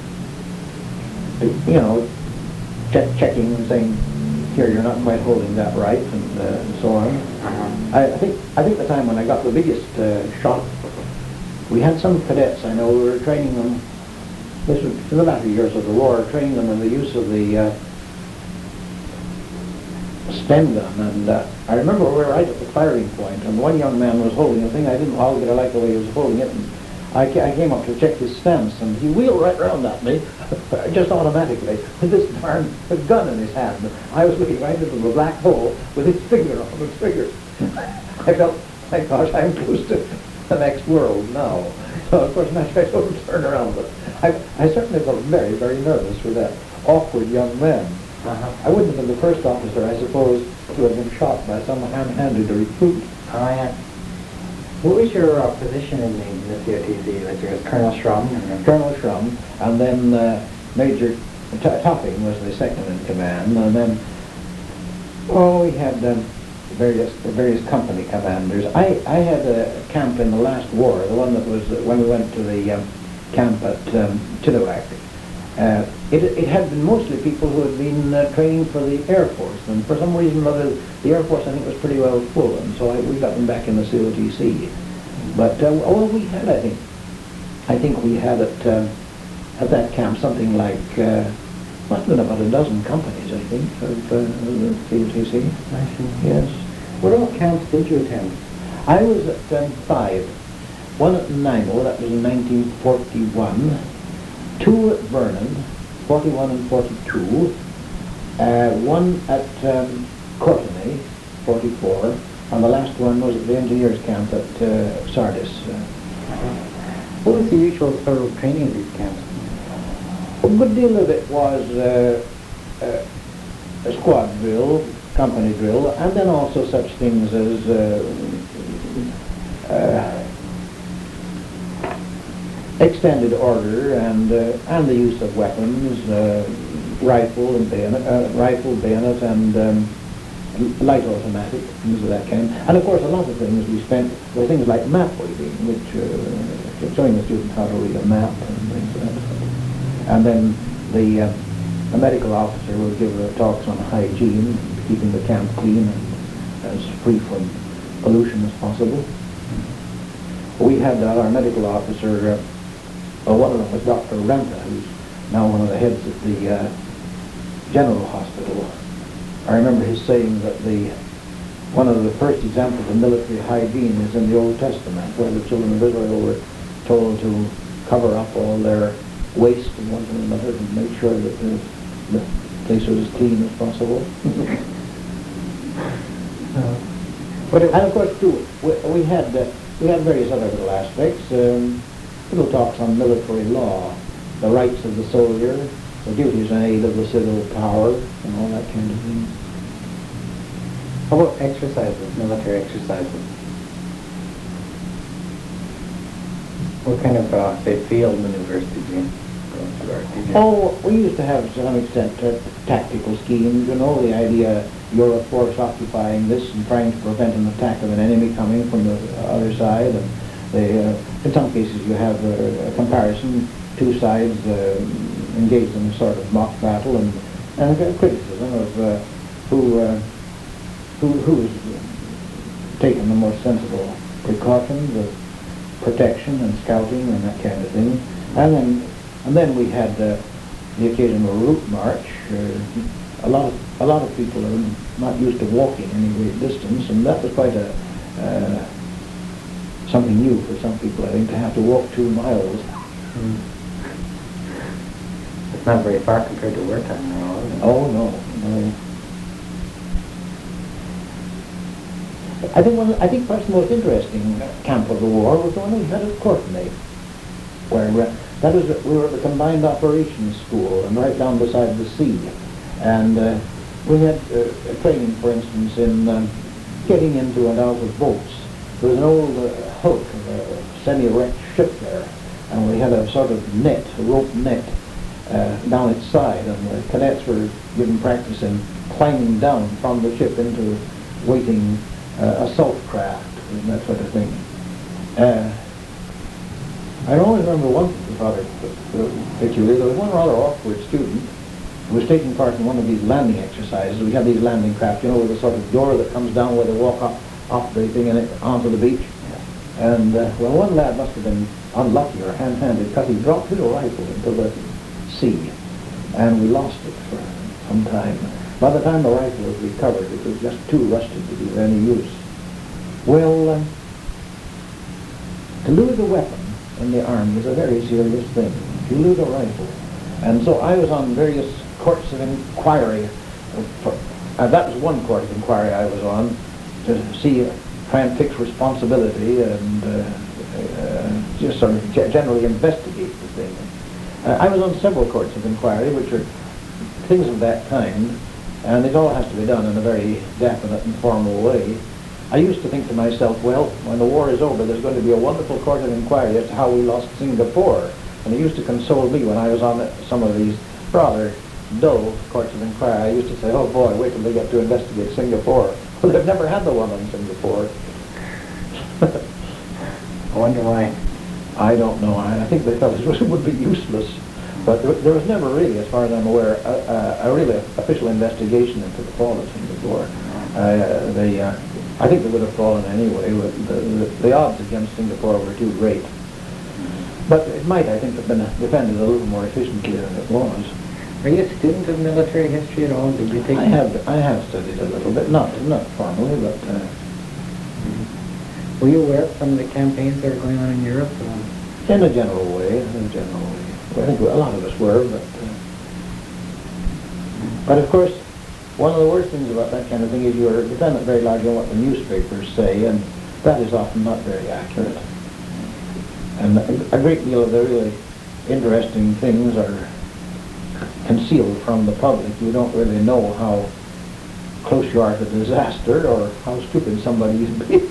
you know, check, checking and saying, here, you're not quite holding that right, and uh, so on. Uh-huh. I, I think I think the time when I got the biggest uh, shock, we had some cadets, I know, we were training them, this was in the latter years of the war, training them in the use of the uh, Sten gun, and uh, I remember we were right at the firing point, and one young man was holding a thing. I didn't altogether like the way he was holding it, and I, ca I came up to check his stance, and he wheeled right round at me, just automatically, with this darn gun in his hand. I was looking right into the black hole with his finger on the trigger. I felt, my gosh, I'm close to the next world now. So of course, naturally, I don't turn around, but I, I certainly felt very, very nervous for that awkward young man. Uh-huh. I wouldn't have been the first officer, I suppose, to have been shot by some ham-handed recruit. Oh, yeah. What was your uh, position in the, in the C O T C? Like you was Colonel Schrum? And Colonel Schrum, and then uh, Major T Topping was the second in command, and then, oh, we had um, various various company commanders. I, I had a camp in the last war, the one that was uh, when we went to the um, camp at um, Chilliwack. Uh, it, it had been mostly people who had been uh, training for the Air Force, and for some reason or other, the Air Force I think was pretty well full, and so I, we got them back in the C O T C. But uh, well, we had, I think, I think we had at uh, at that camp something like uh, must have been about a dozen companies, I think, of uh, the C O T C. I see. Yes. What all camps did you attend? I was at um, five. One at Nanaimo, that was in nineteen forty-one. Two at Vernon, forty-one and forty-two, uh, one at um, Courtenay, forty-four, and the last one was at the engineers camp at uh, Sardis. Uh, what was the usual sort of training of these camps? A good deal of it was uh, uh, a squad drill, company drill, and then also such things as uh, uh, extended order and uh, and the use of weapons, uh, rifle and bayonet, uh, rifle, bayonet, and um, light automatic, things of that kind. And of course, a lot of things we spent were things like map reading, which uh, showing the students how to read a map and things of that sort. And then the, uh, the medical officer would give uh, talks on hygiene, keeping the camp clean and as free from pollution as possible. We had uh, our medical officer. Uh, Well, one of them was Doctor Renta, who's now one of the heads of the uh, General Hospital. I remember his saying that the one of the first examples of military hygiene is in the Old Testament, where the children of Israel were told to cover up all their waste and one to another and make sure that the, the place was as clean as possible. uh, what and of course, too, we, we had uh, we had various other little aspects, um, little talks on military law, the rights of the soldier, the duties and aid of the civil power, and all that kind of thing. How about exercises, military exercises? What kind of, uh, say, field maneuvers did you go through? Or did you? Oh, we used to have, to some extent, uh, tactical schemes, you know, the idea you're a force occupying this and trying to prevent an attack of an enemy coming from the other side. And they, uh, in some cases you have a, a comparison, two sides uh, engaged in a sort of mock battle, and, and a criticism of uh, who, uh, who, who is taking the most sensible precautions of protection and scouting and that kind of thing. And then, and then we had uh, the occasional route march. Uh, a lot of a lot of people are not used to walking any great distance, and that was quite a uh, something new for some people, I think, to have to walk two miles. Mm. It's not very far compared to wartime now, is it? Oh no, no. I think one. I think perhaps the most interesting camp of the war was the one we had at Courtenay, where uh, that was we were at the Combined Operations School and right down beside the sea, and uh, we had uh, training, for instance, in um, getting into and out of boats. There was an old uh, hulk of a semi-wrecked ship there, and we had a sort of net, a rope net, uh, down its side, and the cadets were given practice in climbing down from the ship into waiting uh, assault craft and that sort of thing. Uh, I always remember one thing about it, particularly, there was one rather awkward student who was taking part in one of these landing exercises. We had these landing craft, you know, with a sort of door that comes down where they walk up off the thing and it, onto the beach. And, uh, well, one lad must have been unlucky or hand-handed because he dropped his rifle into the sea, and we lost it for some time. By the time the rifle was recovered, it was just too rusted to be of any use. Well, uh, to lose a weapon in the army is a very serious thing. If you lose a rifle. And so I was on various courts of inquiry. Uh, for, uh, that was one court of inquiry I was on, to see, uh, try and fix responsibility and uh, uh, just sort of ge generally investigate the thing. Uh, I was on several courts of inquiry, which are things of that kind, and it all has to be done in a very definite and formal way. I used to think to myself, well, when the war is over, there's going to be a wonderful court of inquiry as to how we lost Singapore. And it used to console me when I was on some of these rather dull courts of inquiry. I used to say, oh boy, wait till they get to investigate Singapore. Well, they've never had the one on Singapore. I wonder why. I don't know. I, I think they thought it would be useless. But there, there was never really, as far as I'm aware, a, a, a really official investigation into the fall of Singapore. Uh, they, uh, I think they would have fallen anyway. But the, the, the odds against Singapore were too great. But it might, I think, have been defended a little more efficiently than it was. Are you a student of military history at all? Did you take? I have. I have studied a little bit, not not formally, but. Uh, mm-hmm. Were you aware of some of the campaigns that were going on in Europe? Or? In a general way, in a general way. Well, I think a lot of us were, but. Uh, but of course, one of the worst things about that kind of thing is you're dependent very largely on what the newspapers say, and that is often not very accurate. And a great deal of the really interesting things are concealed from the public. You don't really know how close you are to disaster or how stupid somebody is being.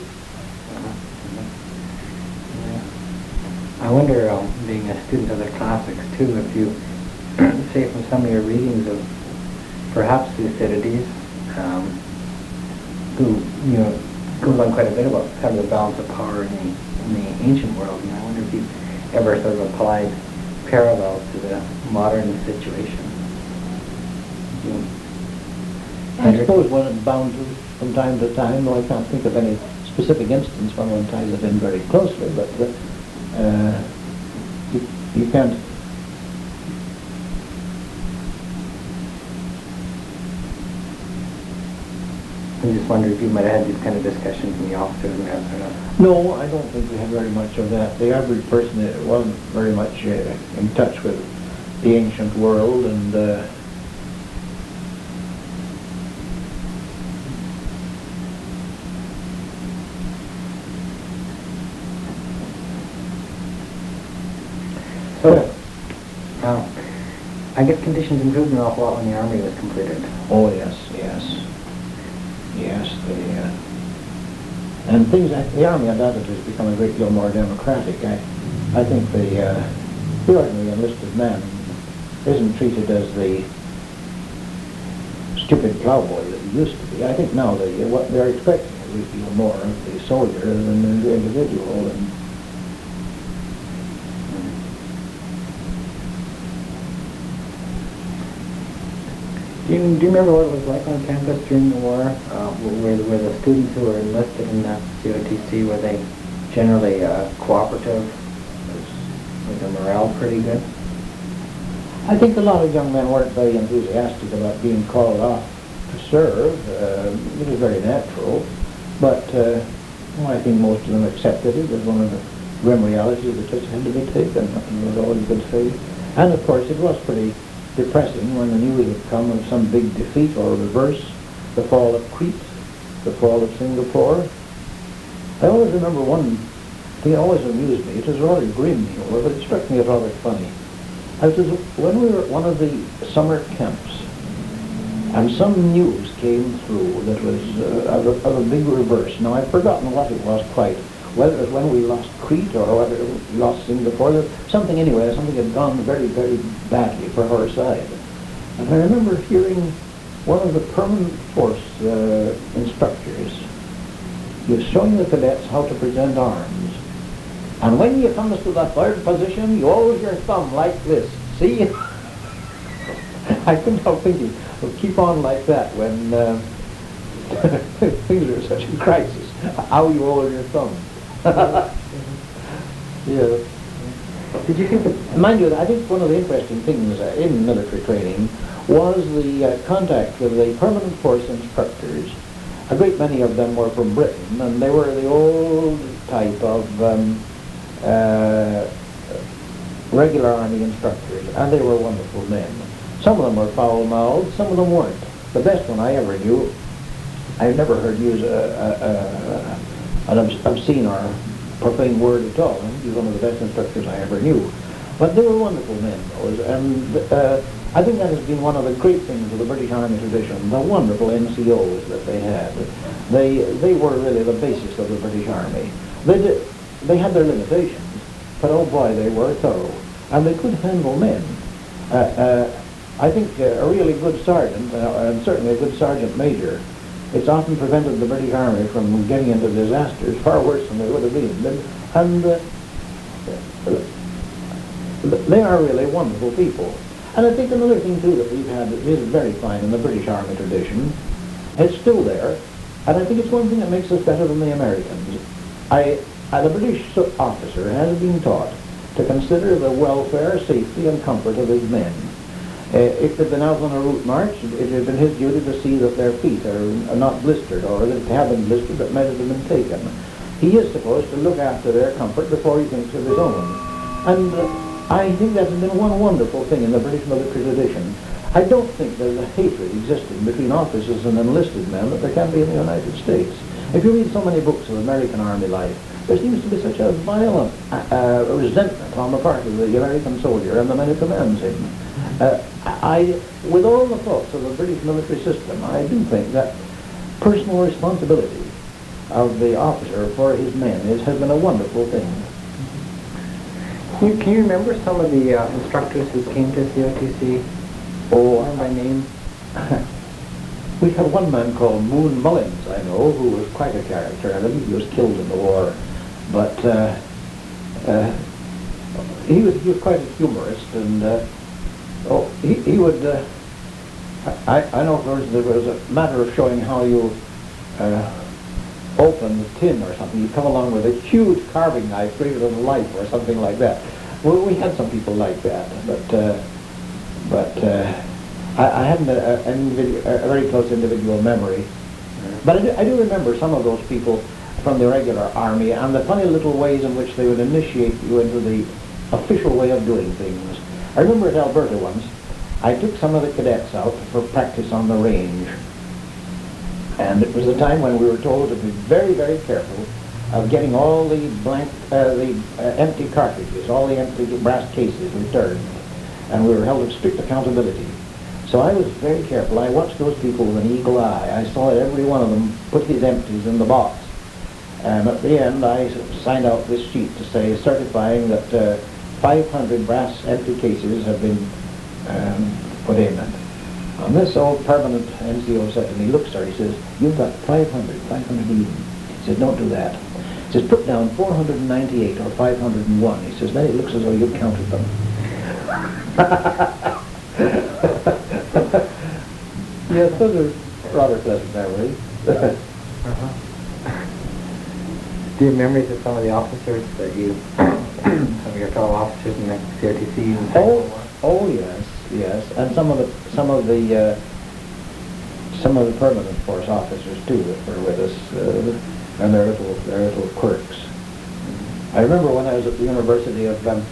I wonder, um, being a student of the classics too, if you say from some of your readings of perhaps Thucydides, um, who, you know, goes on quite a bit about kind of the balance of power in the, in the ancient world, and I wonder if you ever sort of applied parallels to the modern situation. You, I suppose one is bound to from time to time, though I can't think of any specific instance when one ties it in very closely, but uh, you, you can't. I'm just wondered if you might have had these kind of discussions in the officers and that sort of... No, I don't think we had very much of that. The average person uh, wasn't very much uh, in touch with the ancient world, and uh, So, now, I guess conditions improved an awful lot when the Army was completed. oh yes, yes, yes. The uh, and things. uh, The Army undoubtedly has become a great deal more democratic. I, I think the uh, the ordinary enlisted man isn't treated as the stupid plowboy that he used to be. I think now they what they're expecting a great deal more of the soldier than the individual. And Do you, do you remember what it was like on campus during the war? Uh, were, were the students who were enlisted in the C O T C, were they generally uh, cooperative? Was, was their morale pretty good? I think a lot of young men weren't very enthusiastic about being called off to serve. Uh, it was very natural, but uh, well, I think most of them accepted it as one of the grim realities that just had to be taken. Nothing was always good faith. And of course it was pretty depressing when the news had come of some big defeat or reverse, the fall of Crete, the fall of Singapore. I always remember one thing that always amused me. It was rather grim humor, but it struck me as rather funny. I was when we were at one of the summer camps, and some news came through that was uh, of, a, of a big reverse. Now I've forgotten what it was quite, whether it was when we lost Crete or whether we lost Singapore. There, something anyway, something had gone very, very badly for our side. And I remember hearing one of the permanent force uh, instructors, he was showing the cadets how to present arms. And when you come to the third position, you hold your thumb like this. See? I couldn't help thinking, well, keep on like that when uh, things are such a crisis. How you hold your thumb. Yeah. Did you think that... Mind you, I think one of the interesting things uh, in military training was the uh, contact with the permanent force instructors. A great many of them were from Britain, and they were the old type of um, uh, regular Army instructors, and they were wonderful men. Some of them were foul-mouthed, some of them weren't. The best one I ever knew, I've never heard use a, a, a, an obs obscene or profane word at all. He was one of the best instructors I ever knew. But they were wonderful men, those, and uh, I think that has been one of the great things of the British Army tradition, the wonderful N C Os that they had. They, they were really the basis of the British Army. They, did, they had their limitations, but oh boy, they were thorough. And they could handle men. Uh, uh, I think uh, a really good sergeant, uh, and certainly a good sergeant major, it's often prevented the British Army from getting into disasters far worse than they would have been. And uh, they are really wonderful people. And I think another thing too that we've had that is very fine in the British Army tradition, it's still there, and I think it's one thing that makes us better than the Americans. I, uh, the British officer has been taught to consider the welfare, safety and comfort of his men. Uh, if they've been out on a route march, it has been his duty to see that their feet are not blistered, or that they have been blistered but measures have been taken. He is supposed to look after their comfort before he thinks of his own. And uh, I think that's been one wonderful thing in the British military tradition. I don't think there's a hatred existing between officers and enlisted men that there can be in the United States. If you read so many books of American Army life, there seems to be such a violent uh, resentment on the part of the American soldier and the men who commands him. Uh, I, with all the faults of the British military system, I do think that personal responsibility of the officer for his men is, has been a wonderful thing. Can you, can you remember some of the uh, instructors who came to C O T C? Oh, by name? We had one man called Moon Mullins, I know, who was quite a character. I believe he was killed in the war, but uh, uh, he was he was quite a humorist, and uh, oh, he he would. Uh, I I know there was, there was a matter of showing how you uh, open the tin or something. You come along with a huge carving knife greater than life or something like that. Well, we had some people like that, but uh, but uh, I, I hadn't a, a, a very close individual memory But I do, I do remember some of those people from the regular army and the funny little ways in which they would initiate you into the official way of doing things. I remember at Alberta once, I took some of the cadets out for practice on the range. And it was the time when we were told to be very, very careful of getting all the blank, uh, the uh, empty cartridges, all the empty brass cases returned. And we were held to strict accountability. So I was very careful. I watched those people with an eagle eye. I saw that every one of them put his empties in the box. And at the end, I signed out this sheet to say, certifying that uh, five hundred brass empty cases have been um, put in. And this old permanent N C O said to me, look, sir, he says, you've got five hundred, five hundred even. He says, don't do that. He says, put down four hundred ninety-eight or five hundred one. He says, then it looks as though you counted them. Yes, those are rather pleasant memories. uh-huh. Do you have memories of some of the officers that you, some of your fellow officers in the C R T C? And oh, oh yes, yes, and some of the some of the uh, some of the permanent force officers too that were with us, uh, and their little their little quirks. Mm-hmm. I remember when I was at the University of um,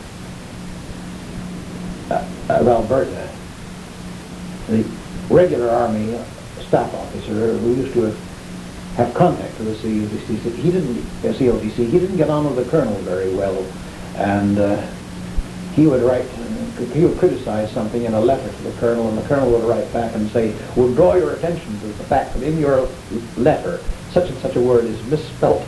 uh, of Alberta, the regular Army staff officer who used to have contact with the C O T C, he didn't, uh, C O T C, he didn't get on with the colonel very well, and uh, he would write, uh, he would criticize something in a letter to the colonel, and the colonel would write back and say, we'll draw your attention to the fact that in your letter, such and such a word is misspelt.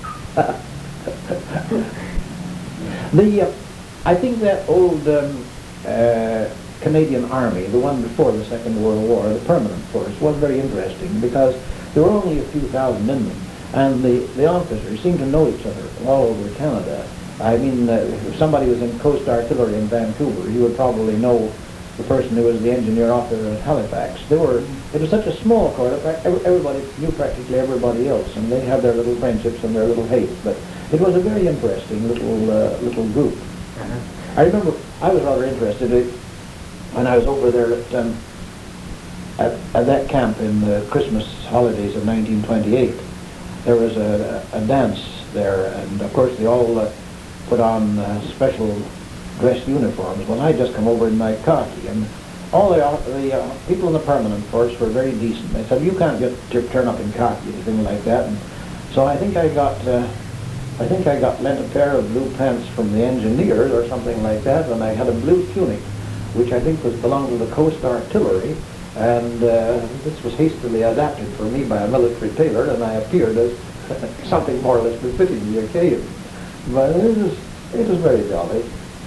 the, uh, I think that old um, uh, Canadian Army, the one before the Second World War, the permanent force, was very interesting because there were only a few thousand in them, and the, the officers seemed to know each other all over Canada. I mean, uh, if somebody was in Coast Artillery in Vancouver, you would probably know the person who was the engineer officer at Halifax. They were, it was such a small corps, that everybody knew practically everybody else, and they had their little friendships and their little hates, but it was a very interesting little, uh, little group. Uh-huh. I remember I was rather interested in, when I was over there at, um, at, at that camp in the Christmas holidays of nineteen twenty-eight, there was a, a dance there, and of course they all uh, put on uh, special dress uniforms. Well, I just come over in my khaki, and all the, uh, the uh, people in the permanent force were very decent. They said, you can't get to turn up in khaki, anything like that. And so I think I got, uh, I think I got lent a pair of blue pants from the engineers or something like that, and I had a blue tunic, which I think was belonged to the Coast Artillery, and uh, this was hastily adapted for me by a military tailor, and I appeared as something more or less befitting the occasion. But it was, it was very jolly.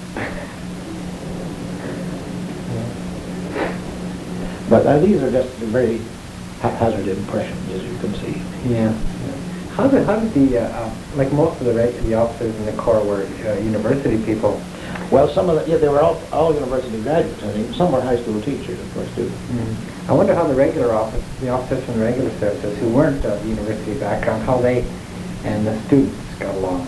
But uh, these are just very haphazard impressions, as you can see. Yeah. How did, how did the, uh, uh, like most of the, the officers in the Corps were uh, university people? Well, some of the, yeah, they were all, all university graduates, I think. Some were high school teachers, of course, too. Mm-hmm. I wonder how the regular office, the officers from the regular services who weren't of university background, how they and the students got along.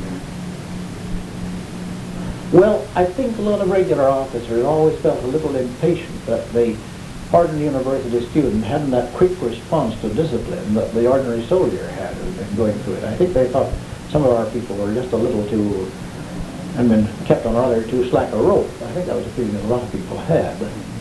Well, I think a lot of regular officers always felt a little impatient that the ordinary university student hadn't that quick response to discipline that the ordinary soldier had in going through it. I think they thought some of our people were just a little too, and been kept on rather too slack a rope. I think that was a feeling that a lot of people had.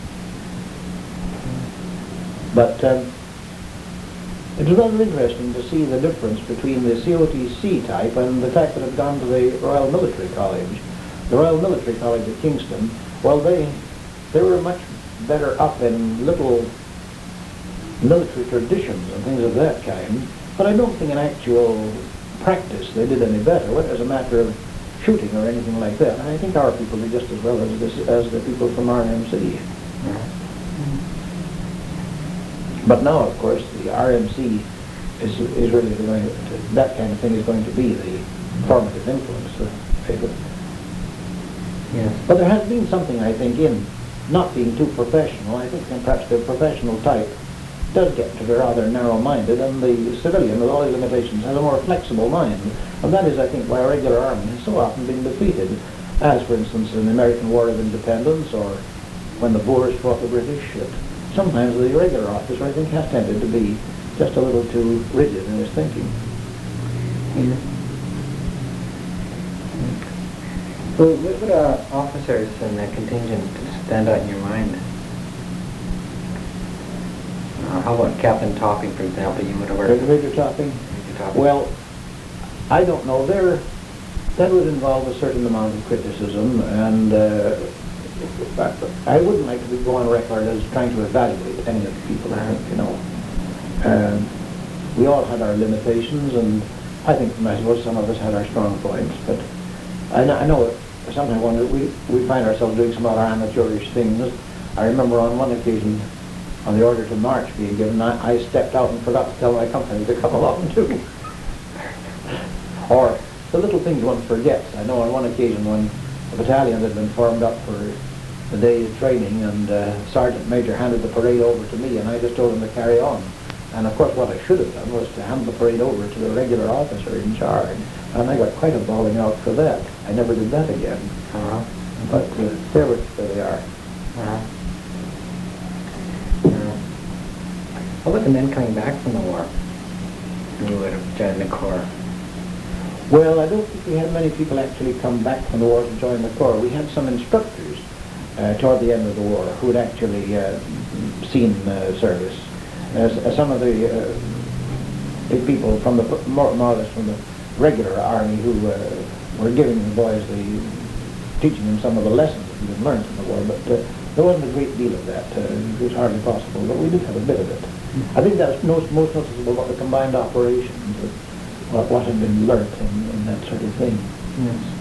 But um, it was rather interesting to see the difference between the C O T C type and the type that had gone to the Royal Military College. The Royal Military College at Kingston, well, they they were much better up in little military traditions and things of that kind, but I don't think in actual practice they did any better, whether as a matter of shooting or anything like that. I think our people did just as well as this, as the people from R M C. Mm-hmm. But now, of course, the R M C is is really going to, that kind of thing is going to be the formative influence. Uh, Yes. But there has been something, I think, in not being too professional. I think that perhaps the professional type does get to be rather narrow-minded, and the civilian, with all his limitations, has a more flexible mind. And that is, I think, why our regular army has so often been defeated, as, for instance, in the American War of Independence, or when the Boers fought the British. That sometimes the regular officer, I think, has tended to be just a little too rigid in his thinking. Yeah. So what what, uh, officers in the contingent stand out in your mind? Uh, how about Captain Topping, for example? You would have worked with Major Topping? Major Topping. Well, I don't know. There, that would involve a certain amount of criticism, and uh, I I wouldn't like to be go on record as trying to evaluate any of the people. I think, you know, um, we all had our limitations, and I think, I suppose, some of us had our strong points. But I know, I know it, I sometimes wonder, we we find ourselves doing some other amateurish things. I remember on one occasion, on the order to march being given, I, I stepped out and forgot to tell my company to come along too. Or the little things one forgets. I know on one occasion when a battalion had been formed up for the day's training, and uh, Sergeant Major handed the parade over to me, and I just told him to carry on. And of course what I should have done was to hand the parade over to the regular officer in charge, and I got quite a bawling out for that. I never did that again. Uh-huh. But uh, there, were, there they are. Uh-huh. Uh, How about the men coming back from the war who would have joined the Corps? Well, I don't think we had many people actually come back from the war to join the Corps. We had some instructors uh, toward the end of the war who had actually uh, seen uh, service. As, as some of the uh, the people from the more, more or less from the regular army who uh, were giving the boys the teaching them some of the lessons that we had learned from the war, but uh, there wasn't a great deal of that. Uh, it was hardly possible, but we did have a bit of it. I think that was most, most noticeable about the combined operations, what, what had been learnt and, and that sort of thing. Yes.